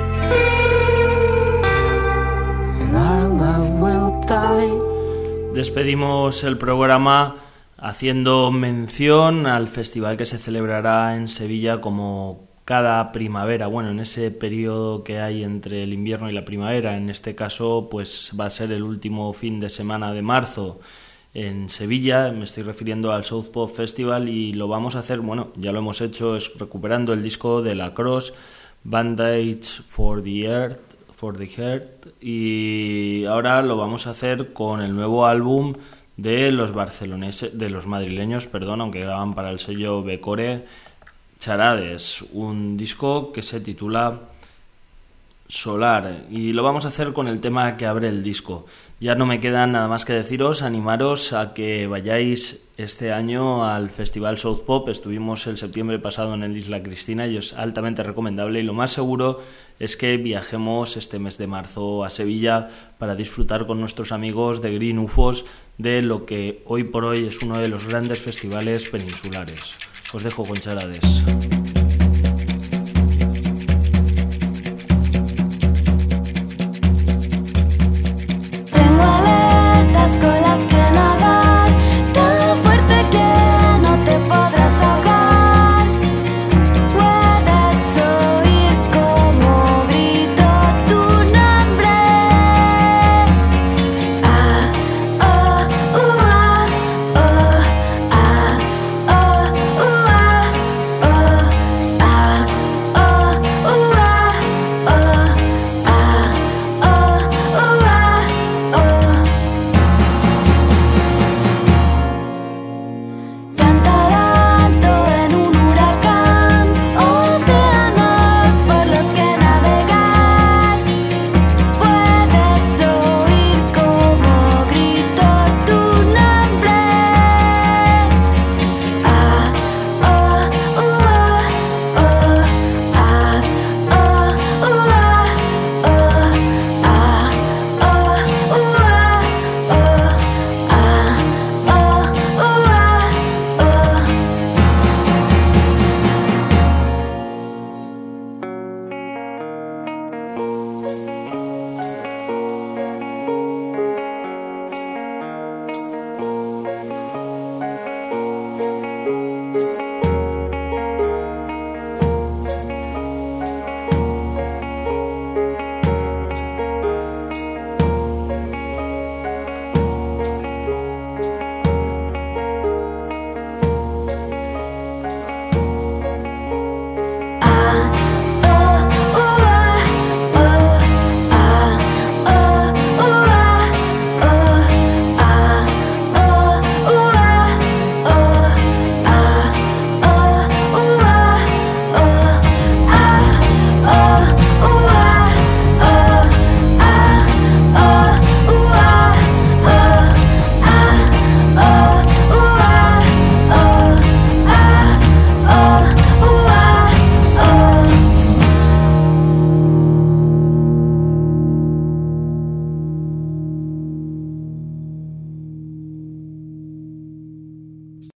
And our love will die. Despedimos el programa haciendo mención al festival que se celebrará en Sevilla como cada primavera, bueno, en ese periodo que hay entre el invierno y la primavera. En este caso, pues va a ser el último fin de semana de marzo en Sevilla. Me estoy refiriendo al South Pop Festival y lo vamos a hacer, bueno, ya lo hemos hecho, es recuperando el disco de La Cross, Bandage for the Heart, y ahora lo vamos a hacer con el nuevo álbum de los madrileños, aunque graban para el sello Becore, Charades, un disco que se titula Solar, y lo vamos a hacer con el tema que abre el disco. Ya no me queda nada más que deciros, animaros a que vayáis este año al Festival South Pop. Estuvimos el septiembre pasado en el Isla Cristina y es altamente recomendable, y lo más seguro es que viajemos este mes de marzo a Sevilla para disfrutar con nuestros amigos de Green UFOs de lo que hoy por hoy es uno de los grandes festivales peninsulares. Os dejo con Charades.